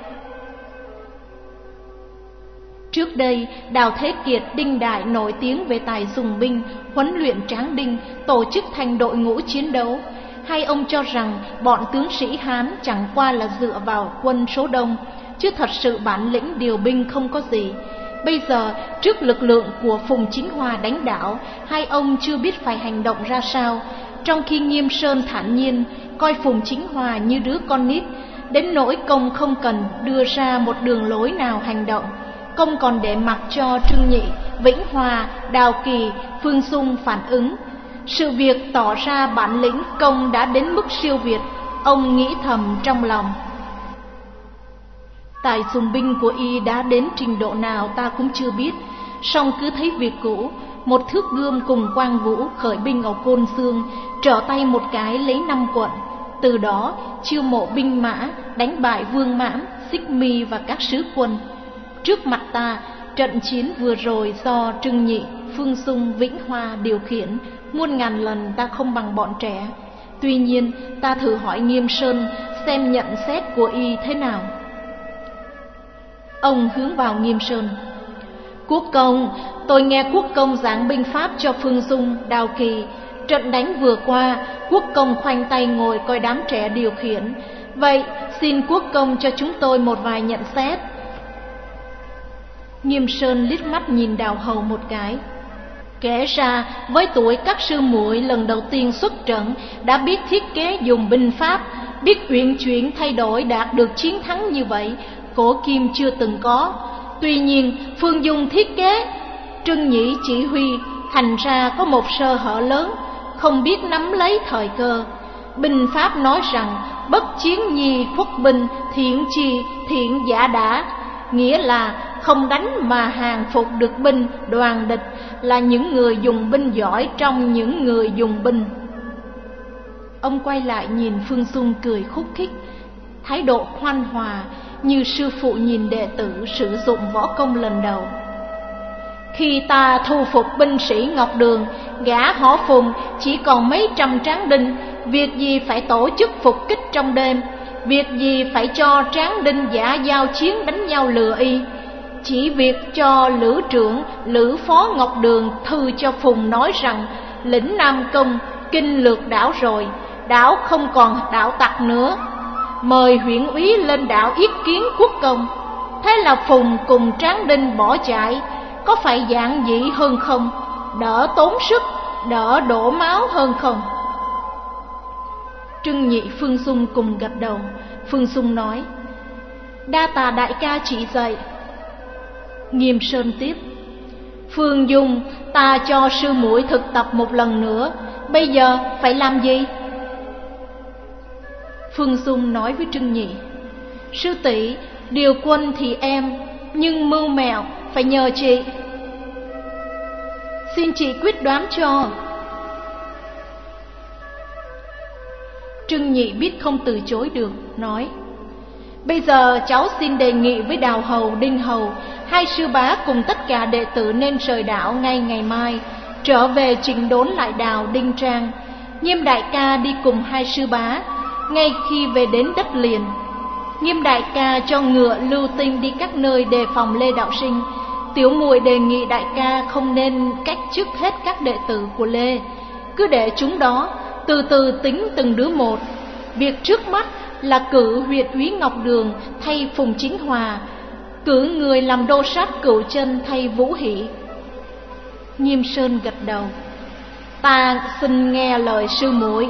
Trước đây, Đào Thế Kiệt, Đinh Đại nổi tiếng về tài dùng binh, huấn luyện tráng đinh, tổ chức thành đội ngũ chiến đấu. Hai ông cho rằng bọn tướng sĩ Hán chẳng qua là dựa vào quân số đông, chứ thật sự bản lĩnh điều binh không có gì. Bây giờ, trước lực lượng của Phùng Chính Hòa đánh đảo, hai ông chưa biết phải hành động ra sao. Trong khi Nghiêm Sơn thản nhiên, coi Phùng Chính Hòa như đứa con nít, đến nỗi công không cần đưa ra một đường lối nào hành động. Công còn để mặc cho Trương Nhị, Vĩnh Hòa, Đào Kỳ, Phương Xung phản ứng. Sự việc tỏ ra bản lĩnh công đã đến mức siêu việt. Ông nghĩ thầm trong lòng: tài dùng binh của y đã đến trình độ nào ta cũng chưa biết. Song cứ thấy việc cũ, một thước gươm cùng Quang Vũ khởi binh ở Côn Xương, trở tay một cái lấy năm quận. Từ đó chiêu mộ binh mã, đánh bại Vương Mãn, Xích My và các sứ quân. Trước mặt ta, trận chiến vừa rồi do Trương Nhị, Phương Xung, Vĩnh Hoa điều khiển, muôn ngàn lần ta không bằng bọn trẻ. Tuy nhiên, ta thử hỏi Nghiêm Sơn xem nhận xét của y thế nào." Ông hướng vào Nghiêm Sơn: "Quốc công, tôi nghe quốc công giảng binh pháp cho Phương Dung, Đào Kỳ. Trận đánh vừa qua, quốc công khoanh tay ngồi coi đám trẻ điều khiển. Vậy xin quốc công cho chúng tôi một vài nhận xét." Nghiêm Sơn liếc mắt nhìn Đào Hầu một cái. Kể ra với tuổi các sư muội lần đầu tiên xuất trận, đã biết thiết kế dùng binh pháp, biết uyển chuyển thay đổi đạt được chiến thắng như vậy, cổ kim chưa từng có. Tuy nhiên Phương Dung thiết kế, Trương Nhĩ chỉ huy, thành ra có một sơ hở lớn, không biết nắm lấy thời cơ. Binh pháp nói rằng bất chiến nhi khuất binh, thiện chi thiện giả đã, nghĩa là không đánh mà hàng phục được binh đoàn địch là những người dùng binh giỏi trong những người dùng binh. Ông quay lại nhìn Phương Xung cười khúc khích, thái độ khoan hòa như sư phụ nhìn đệ tử sử dụng võ công lần đầu. Khi ta thu phục binh sĩ Ngọc Đường, gã họ Phùng chỉ còn mấy trăm tráng đinh, việc gì phải tổ chức phục kích trong đêm, việc gì phải cho tráng đinh giả giao chiến đánh nhau lừa y. Chỉ việc cho lữ trưởng, lữ phó Ngọc Đường thư cho Phùng nói rằng lĩnh Nam Công kinh lược đảo rồi, đảo không còn đảo tặc nữa, mời huyện úy lên đảo yết kiến quốc công. Thế là Phùng cùng tráng đinh bỏ chạy, có phải giản dị hơn không? Đỡ tốn sức, đỡ đổ máu hơn không? Trương Nhị, Phương Xung cùng gật đầu. Phương Xung nói: đa tạ đại ca chỉ dạy. Nghiêm Sơn tiếp: Phương Dung, ta cho sư muội thực tập một lần nữa, bây giờ phải làm gì? Phương Dung nói với Trương Nhị: sư tỷ, điều quân thì em, nhưng mưu mẹo phải nhờ chị. Xin chị quyết đoán cho. Trương Nhị biết không từ chối được, nói: bây giờ cháu xin đề nghị với Đào Hầu, Đinh Hầu, hai sư bá cùng tất cả đệ tử nên rời đảo ngay ngày mai, trở về chỉnh đốn lại đào Đinh Trang. Nghiêm đại ca đi cùng hai sư bá. Ngay khi về đến đất liền, Nghiêm đại ca cho ngựa lưu tinh đi các nơi đề phòng Lê Đạo Sinh. Tiểu muội đề nghị đại ca không nên cách chức hết các đệ tử của Lê, cứ để chúng đó từ từ tính từng đứa một. Việc trước mắt là cử huyện úy Ngọc Đường thay Phùng Chính Hòa, cử người làm đô sát Cửu Chân thay Vũ Hỷ. Nghiêm Sơn gật đầu. Ta xin nghe lời sư muội.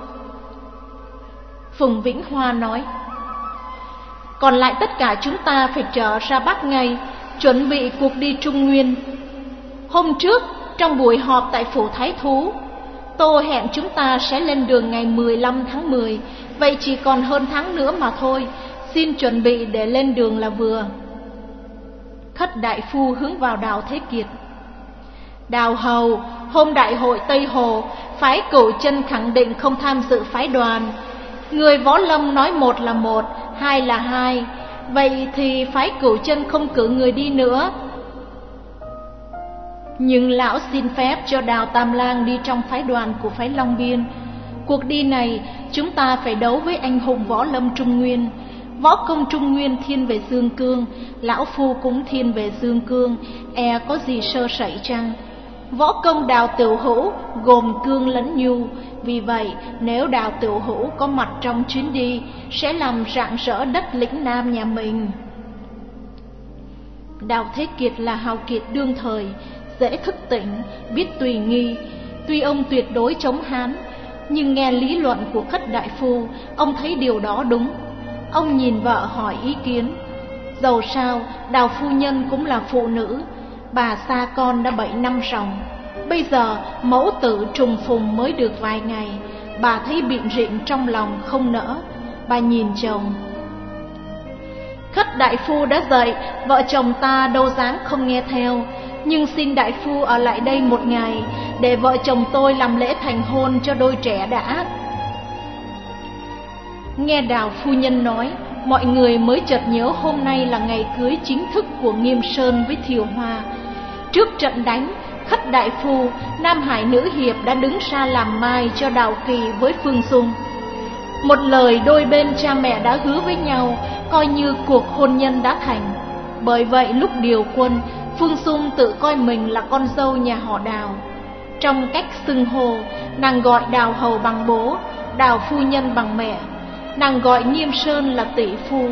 Phùng Vĩnh Hoa nói: còn lại tất cả chúng ta phải trở ra Bắc ngay, chuẩn bị cuộc đi Trung Nguyên. Hôm trước trong buổi họp tại phủ Thái Thú, Tô hẹn chúng ta sẽ lên đường ngày mười lăm tháng mười, vậy chỉ còn hơn tháng nữa mà thôi, xin chuẩn bị để lên đường là vừa. Khất đại phu hướng vào Đào Thế Kiệt: Đào hầu, hôm đại hội Tây Hồ, phái Cửu Chân khẳng định không tham dự phái đoàn. Người Võ Lâm nói một là một, hai là hai, vậy thì phái Cửu Chân không cử người đi nữa. Nhưng lão xin phép cho Đào Tam Lang đi trong phái đoàn của phái Long Biên. Cuộc đi này chúng ta phải đấu với anh hùng võ lâm Trung Nguyên. Võ công Trung Nguyên thiên về Dương Cương, lão phu cũng thiên về Dương Cương, e có gì sơ sẩy chăng? Võ công Đào Tiểu Hữu gồm cương lẫn nhu, vì vậy nếu Đào Tiểu Hữu có mặt trong chuyến đi sẽ làm rạng rỡ đất lĩnh Nam nhà mình. Đào Thế Kiệt là hào kiệt đương thời, dễ thức tỉnh, biết tùy nghi. Tuy ông tuyệt đối chống Hán, nhưng nghe lý luận của Khất đại phu, ông thấy điều đó đúng. Ông nhìn vợ hỏi ý kiến. Dầu sao Đào phu nhân cũng là phụ nữ, bà xa con đã bảy năm ròng. Bây giờ mẫu tử trùng phùng mới được vài ngày, bà thấy bịn rịn trong lòng không nỡ. Bà nhìn chồng: Khất đại phu đã dạy, vợ chồng ta đâu dám không nghe theo. Nhưng xin đại phu ở lại đây một ngày, để vợ chồng tôi làm lễ thành hôn cho đôi trẻ đã. Nghe Đào phu nhân nói, mọi người mới chợt nhớ hôm nay là ngày cưới chính thức của Nghiêm Sơn với Thiều Hoa. Trước trận đánh, Khất đại phu, Nam Hải nữ hiệp đã đứng ra làm mai cho Đào Kỳ với Phương Dung. Một lời đôi bên cha mẹ đã hứa với nhau, coi như cuộc hôn nhân đã thành. Bởi vậy lúc điều quân, Phương Dung tự coi mình là con dâu nhà họ Đào. Trong cách xưng hô, nàng gọi Đào hầu bằng bố, Đào phu nhân bằng mẹ. Nàng gọi Nghiêm Sơn là tỷ phu.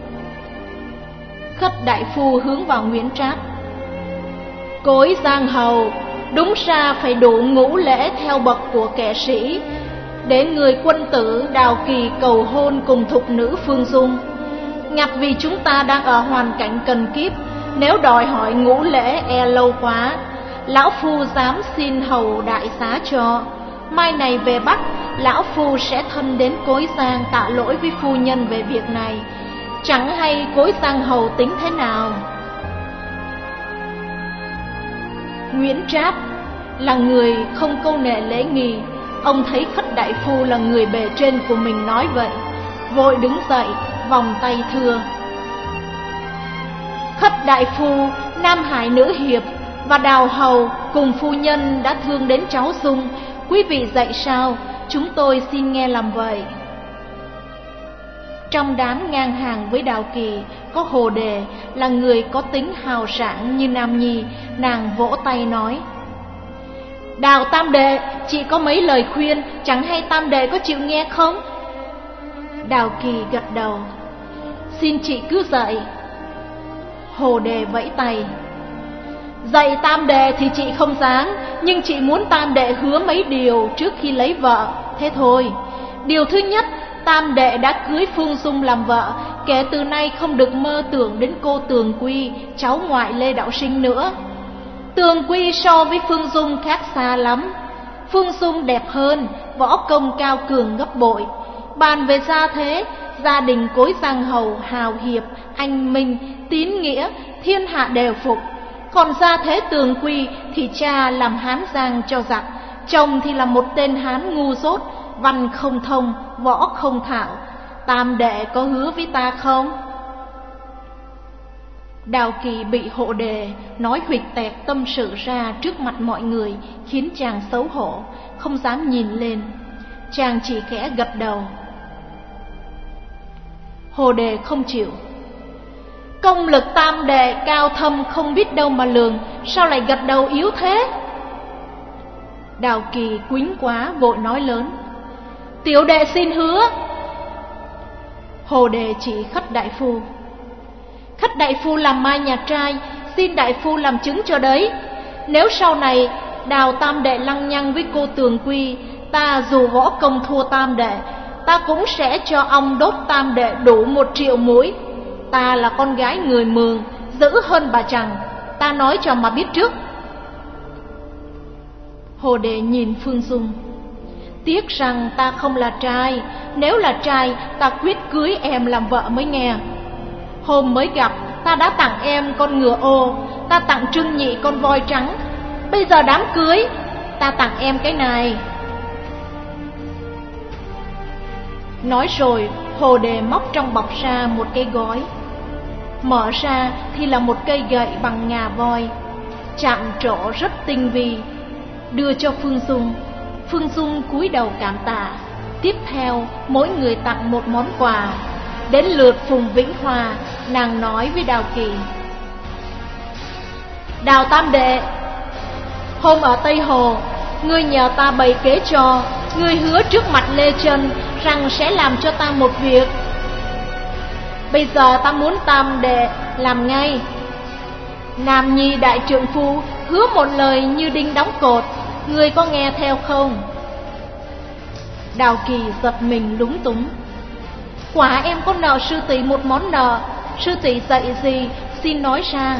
Khất đại phu hướng vào Nguyễn Trác: Cối Giang hầu, đúng ra phải đủ ngũ lễ theo bậc của kẻ sĩ, để người quân tử Đào Kỳ cầu hôn cùng thục nữ Phương Dung. Ngặt vì chúng ta đang ở hoàn cảnh cần kiếp, nếu đòi hỏi ngũ lễ e lâu quá. Lão phu dám xin hầu đại xá cho. Mai này về Bắc, lão phu sẽ thân đến Cối Giang tạ lỗi với phu nhân về việc này. Chẳng hay Cối Giang hầu tính thế nào. Nguyễn Trác là người không câu nệ lễ nghi. Ông thấy Khất đại phu là người bề trên của mình nói vậy, vội đứng dậy vòng tay thưa: Khất đại phu, Nam Hải nữ hiệp và Đào hầu cùng phu nhân đã thương đến cháu Dung, quý vị dạy sao, chúng tôi xin nghe làm vậy. Trong đám ngang hàng với Đào Kỳ có Hồ Đề, là người có tính hào sảng như nam nhi. Nàng vỗ tay nói: Đào tam đệ, chị có mấy lời khuyên, chẳng hay tam đệ có chịu nghe không? Đào Kỳ gật đầu: Xin chị cứ dạy. Hồ Đề vẫy tay: Dạy tam đệ thì chị không dám, nhưng chị muốn tam đệ hứa mấy điều trước khi lấy vợ, thế thôi. Điều thứ nhất, tam đệ đã cưới Phương Dung làm vợ, kể từ nay không được mơ tưởng đến cô Tường Quy, cháu ngoại Lê Đạo Sinh nữa. Tường Quy so với Phương Dung khác xa lắm. Phương Dung đẹp hơn, võ công cao cường gấp bội. Bàn về gia thế, gia đình Cối Giang hầu hào hiệp, anh minh, tín nghĩa, thiên hạ đều phục. Còn gia thế Tường Quy thì cha làm Hán Giang cho giặc, chồng thì là một tên Hán ngu dốt, văn không thông, võ không thạo. Tam đệ có hứa với ta không? Đào Kỳ bị Hộ Đề nói huỵch toẹt tâm sự ra trước mặt mọi người, khiến chàng xấu hổ, không dám nhìn lên. Chàng chỉ khẽ gật đầu. Hộ Đề không chịu. Công lực tam đệ cao thâm không biết đâu mà lường, sao lại gật đầu yếu thế? Đào Kỳ quýnh quá vội nói lớn. Tiểu đệ xin hứa. Hộ Đề chỉ Khất đại phu. Khất đại phu làm mai nhà trai, xin đại phu làm chứng cho đấy. Nếu sau này Đào tam đệ lăng nhăng với cô Tường Quy, ta dù võ công thua tam đệ, ta cũng sẽ cho ông đốt tam đệ đủ một triệu mũi. Ta là con gái người Mường, dữ hơn bà chàng, ta nói cho mà biết trước. Hộ Đề nhìn Phương Dung. Tiếc rằng ta không là trai, nếu là trai ta quyết cưới em làm vợ mới nghe. Hôm mới gặp ta đã tặng em con ngựa ô, ta tặng Trưng Nhị con voi trắng. Bây giờ đám cưới ta tặng em cái này. Nói rồi Hộ Đề móc trong bọc ra một cái gói. Mở ra thì là một cây gậy bằng ngà voi, chạm trổ rất tinh vi, đưa cho Phương Dung. Phương Dung cúi đầu cảm tạ. Tiếp theo mỗi người tặng một món quà. Đến lượt Phùng Vĩnh Hòa, nàng nói với Đào Kỳ. Đào tam đệ, hôm ở Tây Hồ, ngươi nhờ ta bày kế cho, ngươi hứa trước mặt Lê Chân rằng sẽ làm cho ta một việc. Bây giờ ta muốn tam đệ làm ngay. Nam nhi đại trượng phu, hứa một lời như đinh đóng cột, ngươi có nghe theo không? Đào Kỳ giật mình lúng túng. Quả em có nợ sư tỷ một món nợ, sư tỷ dạy gì xin nói ra.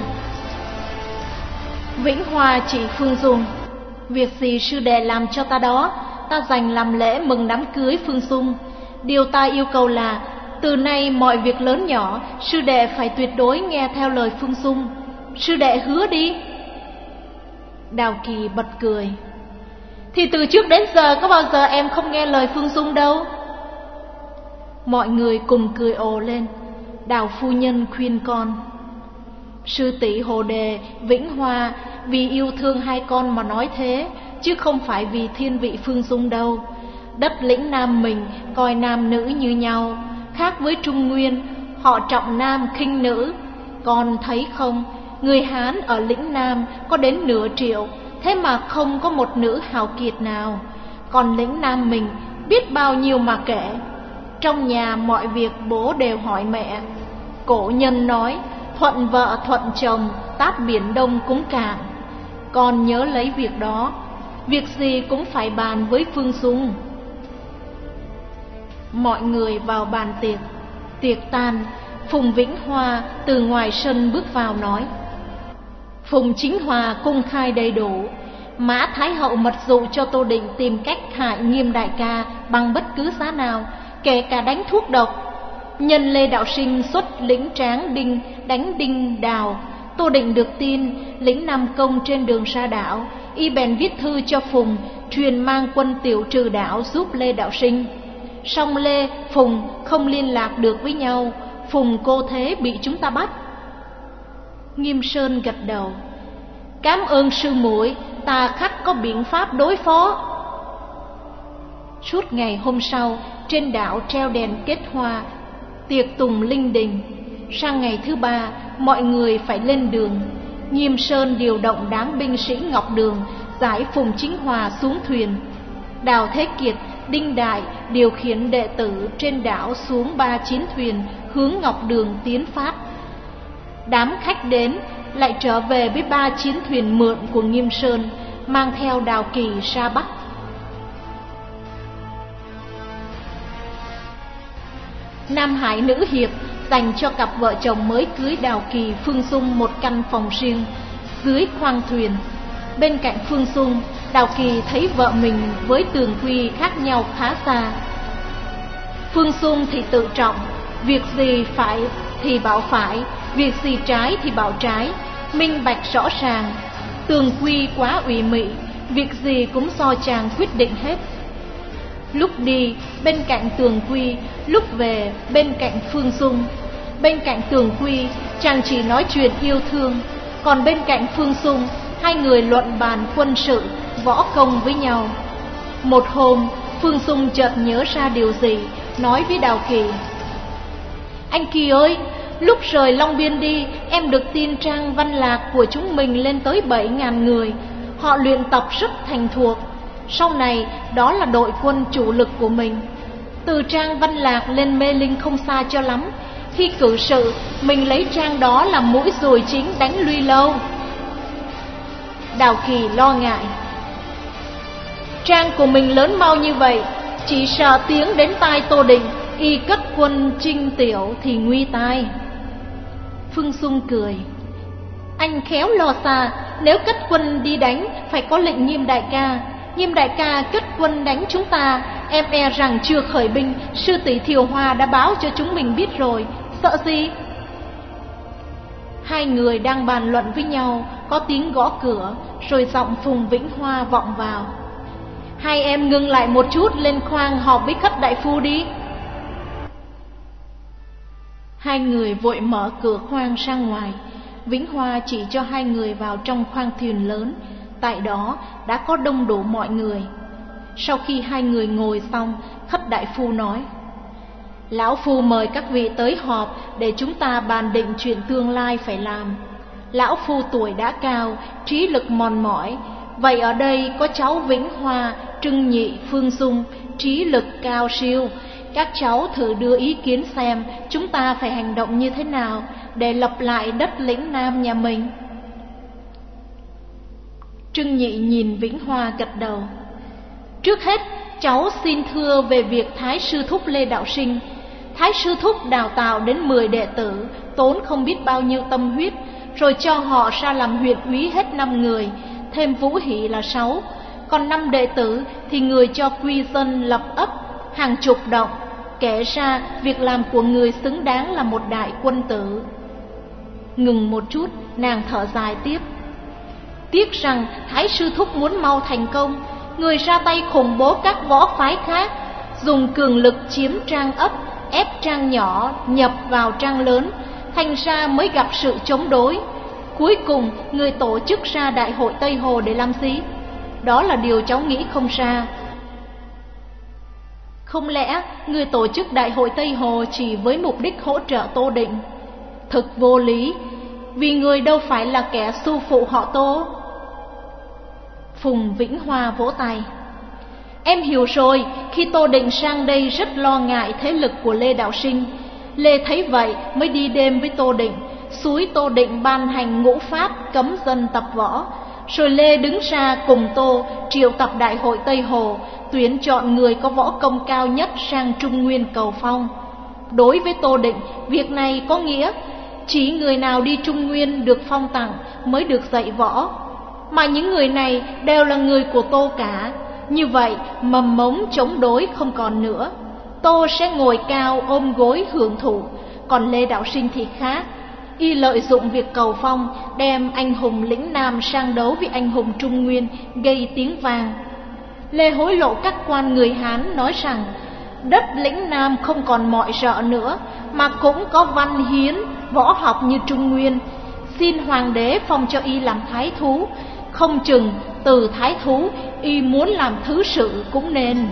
Vĩnh Hòa chỉ Phương Dung. Việc gì sư đệ làm cho ta đó, ta dành làm lễ mừng đám cưới Phương Dung. Điều ta yêu cầu là từ nay mọi việc lớn nhỏ, sư đệ phải tuyệt đối nghe theo lời Phương Dung. Sư đệ hứa đi. Đào Kỳ bật cười. Thì từ trước đến giờ có bao giờ em không nghe lời Phương Dung đâu. Mọi người cùng cười ồ lên. Đào phu nhân khuyên con. Sư tỷ Hộ Đề, Vĩnh Hòa vì yêu thương hai con mà nói thế, chứ không phải vì thiên vị Phương Dung đâu. Đất lĩnh Nam mình coi nam nữ như nhau, khác với Trung Nguyên, họ trọng nam khinh nữ. Con thấy không, người Hán ở lĩnh Nam có đến nửa triệu, thế mà không có một nữ hào kiệt nào. Còn lĩnh Nam mình biết bao nhiêu mà kể. Trong nhà mọi việc bố đều hỏi mẹ. Cổ nhân nói thuận vợ thuận chồng, tát biển Đông cũng cạn. Con nhớ lấy việc đó, việc gì cũng phải bàn với Phương Dung. Mọi người vào bàn tiệc. Tiệc tan, Phùng Vĩnh Hòa từ ngoài sân bước vào nói. Phùng Chính Hòa cung khai đầy đủ. Mã Thái Hậu mật dụ cho Tô Định tìm cách hại Nghiêm đại ca bằng bất cứ giá nào, kể cả đánh thuốc độc. Nhân Lê Đạo Sinh xuất lĩnh Tráng Đinh đánh Đinh Đào. Tô Định được tin lĩnh Nam Công trên đường ra đảo, y bèn viết thư cho Phùng truyền mang quân tiểu trừ đảo giúp Lê Đạo Sinh. Song Lê, Phùng không liên lạc được với nhau, Phùng cô thế bị chúng ta bắt. Nghiêm Sơn gật đầu. Cảm ơn sư muội, ta khắc có biện pháp đối phó. Suốt ngày hôm sau, trên đảo treo đèn kết hoa, tiệc tùng linh đình. Sang ngày thứ ba, mọi người phải lên đường. Nghiêm Sơn điều động đám binh sĩ Ngọc Đường giải Phùng Chính Hòa xuống thuyền. Đào Thế Kiệt, Đinh Đại điều khiển đệ tử trên đảo xuống ba chiến thuyền hướng Ngọc Đường tiến phát. Đám khách đến lại trở về với ba chiến thuyền mượn của Nghiêm Sơn, mang theo Đào Kỳ ra Bắc. Nam Hải Nữ Hiệp dành cho cặp vợ chồng mới cưới Đào Kỳ, Phương Dung một căn phòng riêng dưới khoang thuyền. Bên cạnh Phương Dung, Đào Kỳ thấy vợ mình với Tường Quy khác nhau khá xa. Phương Dung thì tự trọng, việc gì phải thì bảo phải, việc gì trái thì bảo trái, minh bạch rõ ràng. Tường Quy quá ủy mị, việc gì cũng do chàng quyết định hết. Lúc đi bên cạnh Tường Quy, lúc về bên cạnh Phương Dung. Bên cạnh Tường Quy, chàng chỉ nói chuyện yêu thương, còn bên cạnh Phương Dung, hai người luận bàn quân sự, võ công với nhau. Một hôm, Phương Dung chợt nhớ ra điều gì, nói với Đào Kỳ: Anh Kỳ ơi, lúc rời Long Biên đi, em được tin Trang Văn Lạc của chúng mình lên tới bảy ngàn người. Họ luyện tập rất thành thuộc. Sau này, đó là đội quân chủ lực của mình. Từ Trang Văn Lạc lên Mê Linh không xa cho lắm. Khi cử sự, mình lấy Trang đó làm mũi dùi chính đánh Luy Lâu. Đào Kỳ lo ngại: Trang của mình lớn mau như vậy, chỉ sợ tiếng đến tai Tô Định, y cất quân Trinh Tiểu thì nguy tai. Phương Dung cười: Anh khéo lo xa, nếu cất quân đi đánh phải có lệnh Nghiêm đại ca. Nghiêm đại ca cất quân đánh chúng ta, em e rằng chưa khởi binh, sư tỷ Thiều Hoa đã báo cho chúng mình biết rồi, sợ gì? Hai người đang bàn luận với nhau, có tiếng gõ cửa, rồi giọng Phùng Vĩnh Hoa vọng vào: Hai em ngưng lại một chút, lên khoang họp với Khất đại phu đi. Hai người vội mở cửa khoang ra ngoài. Vĩnh Hoa chỉ cho hai người vào trong khoang thuyền lớn. Tại đó đã có đông đủ mọi người. Sau khi hai người ngồi xong, Khất đại phu nói: Lão phu mời các vị tới họp để chúng ta bàn định chuyện tương lai phải làm. Lão phu tuổi đã cao, trí lực mòn mỏi. Vậy ở đây có cháu Vĩnh Hoa, Trưng Nhị, Phương Dung, trí lực cao siêu. Các cháu thử đưa ý kiến xem chúng ta phải hành động như thế nào để lập lại đất lĩnh Nam nhà mình. Trưng Nhị nhìn Vĩnh Hoa gật đầu: Trước hết cháu xin thưa về việc Thái sư thúc Lê Đạo Sinh. Thái sư thúc đào tạo đến mười đệ tử, tốn không biết bao nhiêu tâm huyết, rồi cho họ ra làm huyện úy hết năm người, thêm Vũ Hỷ là sáu. Còn năm đệ tử thì người cho quy dân lập ấp hàng chục động. Kể ra việc làm của người xứng đáng là một đại quân tử. Ngừng một chút, nàng thở dài tiếp: Tiếc rằng Thái sư thúc muốn mau thành công, người ra tay khủng bố các võ phái khác, dùng cường lực chiếm Trang ấp, ép Trang nhỏ nhập vào Trang lớn, thành ra mới gặp sự chống đối. Cuối cùng người tổ chức ra đại hội Tây Hồ để làm gì? Đó là điều cháu nghĩ không ra. Không lẽ người tổ chức đại hội Tây Hồ chỉ với mục đích hỗ trợ Tô Định? Thực vô lý, vì người đâu phải là kẻ su phụ họ Tô. Phùng Vĩnh Hoa vỗ tay: Em hiểu rồi, khi Tô Định sang đây rất lo ngại thế lực của Lê Đạo Sinh. Lê thấy vậy mới đi đêm với Tô Định, xúi Tô Định ban hành ngũ pháp cấm dân tập võ. Rồi Lê đứng ra cùng Tô triệu tập đại hội Tây Hồ, tuyển chọn người có võ công cao nhất sang Trung Nguyên cầu phong. Đối với Tô Định, việc này có nghĩa chỉ người nào đi Trung Nguyên được phong tặng mới được dạy võ, mà những người này đều là người của Tô cả. Như vậy mầm mống chống đối không còn nữa. Tô sẽ ngồi cao ôm gối hưởng thụ. Còn Lê Đạo Sinh thì khác, y lợi dụng việc cầu phong, đem anh hùng lĩnh Nam sang đấu với anh hùng Trung Nguyên, gây tiếng vang. Lê hối lộ các quan người Hán, nói rằng đất lĩnh Nam không còn mọi rợ nữa, mà cũng có văn hiến, võ học như Trung Nguyên. Xin hoàng đế phong cho y làm thái thú, không chừng từ thái thú y muốn làm thứ sự cũng nên.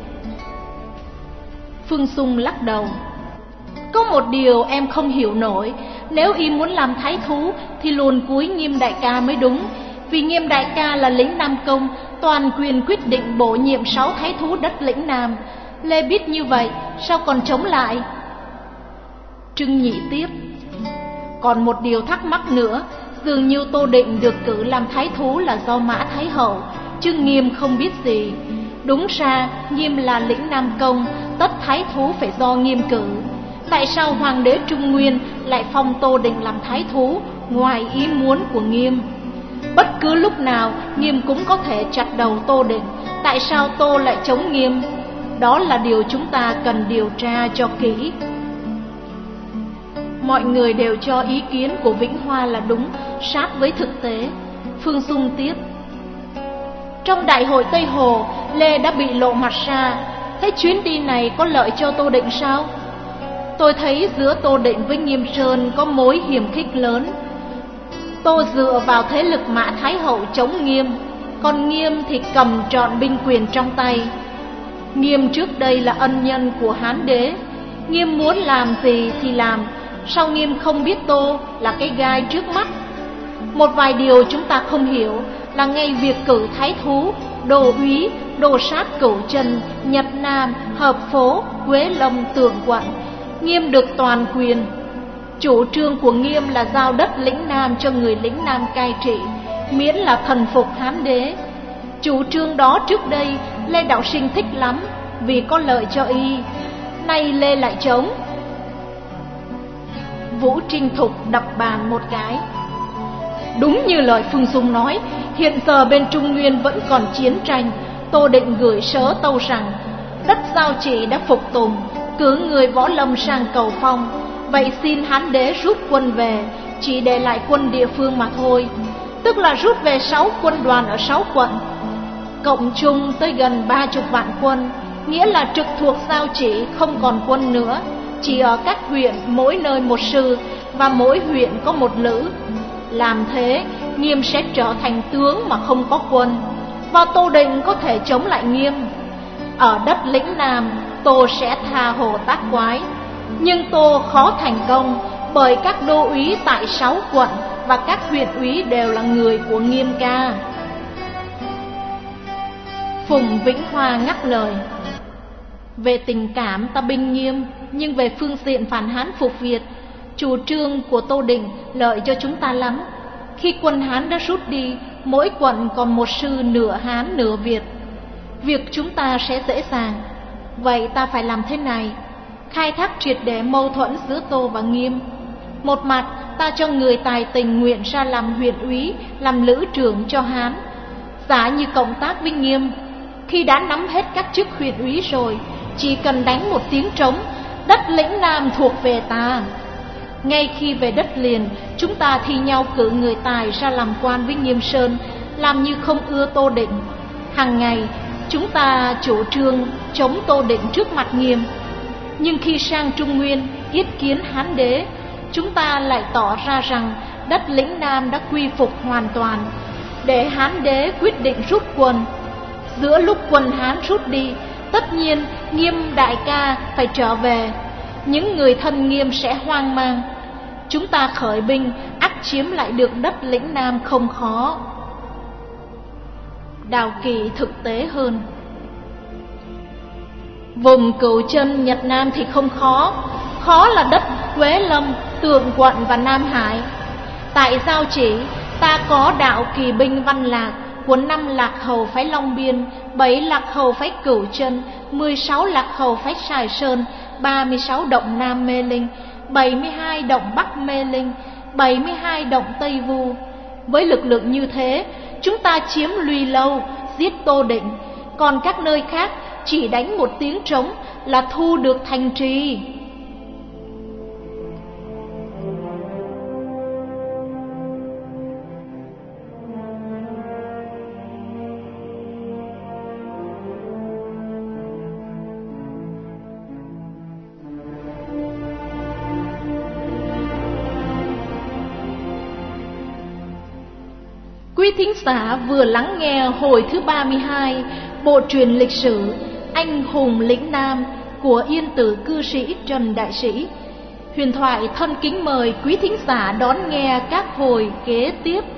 Phương Dung lắc đầu: Có một điều em không hiểu nổi, nếu y muốn làm thái thú thì luồn cúi Nghiêm đại ca mới đúng. Vì Nghiêm đại ca là lĩnh Nam công, toàn quyền quyết định bổ nhiệm sáu thái thú đất lĩnh Nam. Lê biết như vậy, sao còn chống lại? Trưng Nhị tiếp: Còn một điều thắc mắc nữa, dường như Tô Định được cử làm thái thú là do Mã Thái Hậu, chứ Nghiêm không biết gì. Đúng ra Nghiêm là lĩnh Nam công, tất thái thú phải do Nghiêm cử. Tại sao hoàng đế Trung Nguyên lại phong Tô Định làm thái thú ngoài ý muốn của Nghiêm? Bất cứ lúc nào Nghiêm cũng có thể chặt đầu Tô Định, tại sao Tô lại chống Nghiêm? Đó là điều chúng ta cần điều tra cho kỹ. Mọi người đều cho ý kiến của Vĩnh Hoa là đúng, sát với thực tế. Phương Dung tiếp: Trong đại hội Tây Hồ, Lê đã bị lộ mặt ra, thế chuyến đi này có lợi cho Tô Định sao? Tôi thấy giữa Tô Định với Nghiêm Sơn có mối hiềm khích lớn. Tô dựa vào thế lực Mã Thái Hậu chống Nghiêm, còn Nghiêm thì cầm trọn binh quyền trong tay. Nghiêm trước đây là ân nhân của Hán đế, Nghiêm muốn làm gì thì làm, sao Nghiêm không biết Tô là cái gai trước mắt? Một vài điều chúng ta không hiểu là ngay việc cử thái thú, đô úy, đô sát Cửu Trần, Nhật Nam, Hợp Phố, Quế Lâm, Tường Quận, Nghiêm được toàn quyền. Chủ trương của Nghiêm là giao đất lĩnh Nam cho người lĩnh Nam cai trị, miễn là thần phục Hán đế. Chủ trương đó trước đây Lê Đạo Sinh thích lắm, vì có lợi cho y. Nay Lê lại chống. Vũ Trinh Thục đập bàn một cái. Đúng như lời Phương Dung nói, hiện giờ bên Trung Nguyên vẫn còn chiến tranh. Tô Định gửi sớ tâu rằng đất giao chỉ đã phục tùng, cử người võ lâm sang cầu phong. Vậy xin Hán đế rút quân về, chỉ để lại quân địa phương mà thôi. Tức là rút về sáu quân đoàn ở sáu quận, cộng chung tới gần ba chục vạn quân. Nghĩa là trực thuộc giao chỉ không còn quân nữa, chỉ ở các huyện mỗi nơi một sư, và mỗi huyện có một lữ. Làm thế, Nghiêm sẽ trở thành tướng mà không có quân, và Tô Định có thể chống lại Nghiêm. Ở đất lĩnh Nam, Tô sẽ tha hồ tác quái, nhưng Tô khó thành công, bởi các đô úy tại sáu quận và các huyện úy đều là người của Nghiêm ca. Phùng Vĩnh Hoa ngắt lời. Về tình cảm ta binh Nghiêm, nhưng về phương diện phản Hán phục Việt, chủ trương của Tô Định lợi cho chúng ta lắm. Khi quân Hán đã rút đi, mỗi quận còn một sư nửa Hán nửa Việt, việc chúng ta sẽ dễ dàng. Vậy ta phải làm thế này: khai thác triệt để mâu thuẫn giữa Tô và Nghiêm. Một mặt ta cho người tài tình nguyện ra làm huyện úy, làm lữ trưởng cho Hán, giả như cộng tác với Nghiêm. Khi đã nắm hết các chức huyện úy rồi, chỉ cần đánh một tiếng trống, đất lĩnh Nam thuộc về ta. Ngay khi về đất liền, chúng ta thi nhau cử người tài ra làm quan với Nghiêm Sơn, làm như không ưa Tô Định. Hàng ngày chúng ta chủ trương chống Tô Định trước mặt Nghiêm, nhưng khi sang Trung Nguyên yết kiến Hán đế, chúng ta lại tỏ ra rằng đất lĩnh Nam đã quy phục hoàn toàn, để Hán đế quyết định rút quân. Giữa lúc quân Hán rút đi, tất nhiên Nghiêm đại ca phải trở về. Những người thân Nghiêm sẽ hoang mang. Chúng ta khởi binh ắt chiếm lại được đất lĩnh Nam không khó. Đào Kỳ thực tế hơn. Vùng Cửu Chân Nhật Nam thì không khó, khó là đất Quế Lâm, Tường Quận và Nam Hải. Tại giao chỉ, ta có đạo kỳ binh Văn Lạc của năm lạc hầu phái Long Biên, bảy lạc hầu phái Cửu Chân, mười sáu lạc hầu phái Sài Sơn, ba mươi sáu động Nam Mê Linh, bảy mươi hai động Bắc Mê Linh, bảy mươi hai động Tây Vu. Với lực lượng như thế, chúng ta chiếm Lùi Lâu, giết Tô Định, còn các nơi khác chỉ đánh một tiếng trống là thu được thành trì. Quý thính giả vừa lắng nghe hồi thứ ba mươi hai bộ truyện lịch sử Anh hùng lĩnh Nam của Yên Tử cư sĩ Trần Đại Sĩ. Huyền thoại thân kính mời quý thính giả đón nghe các hồi kế tiếp.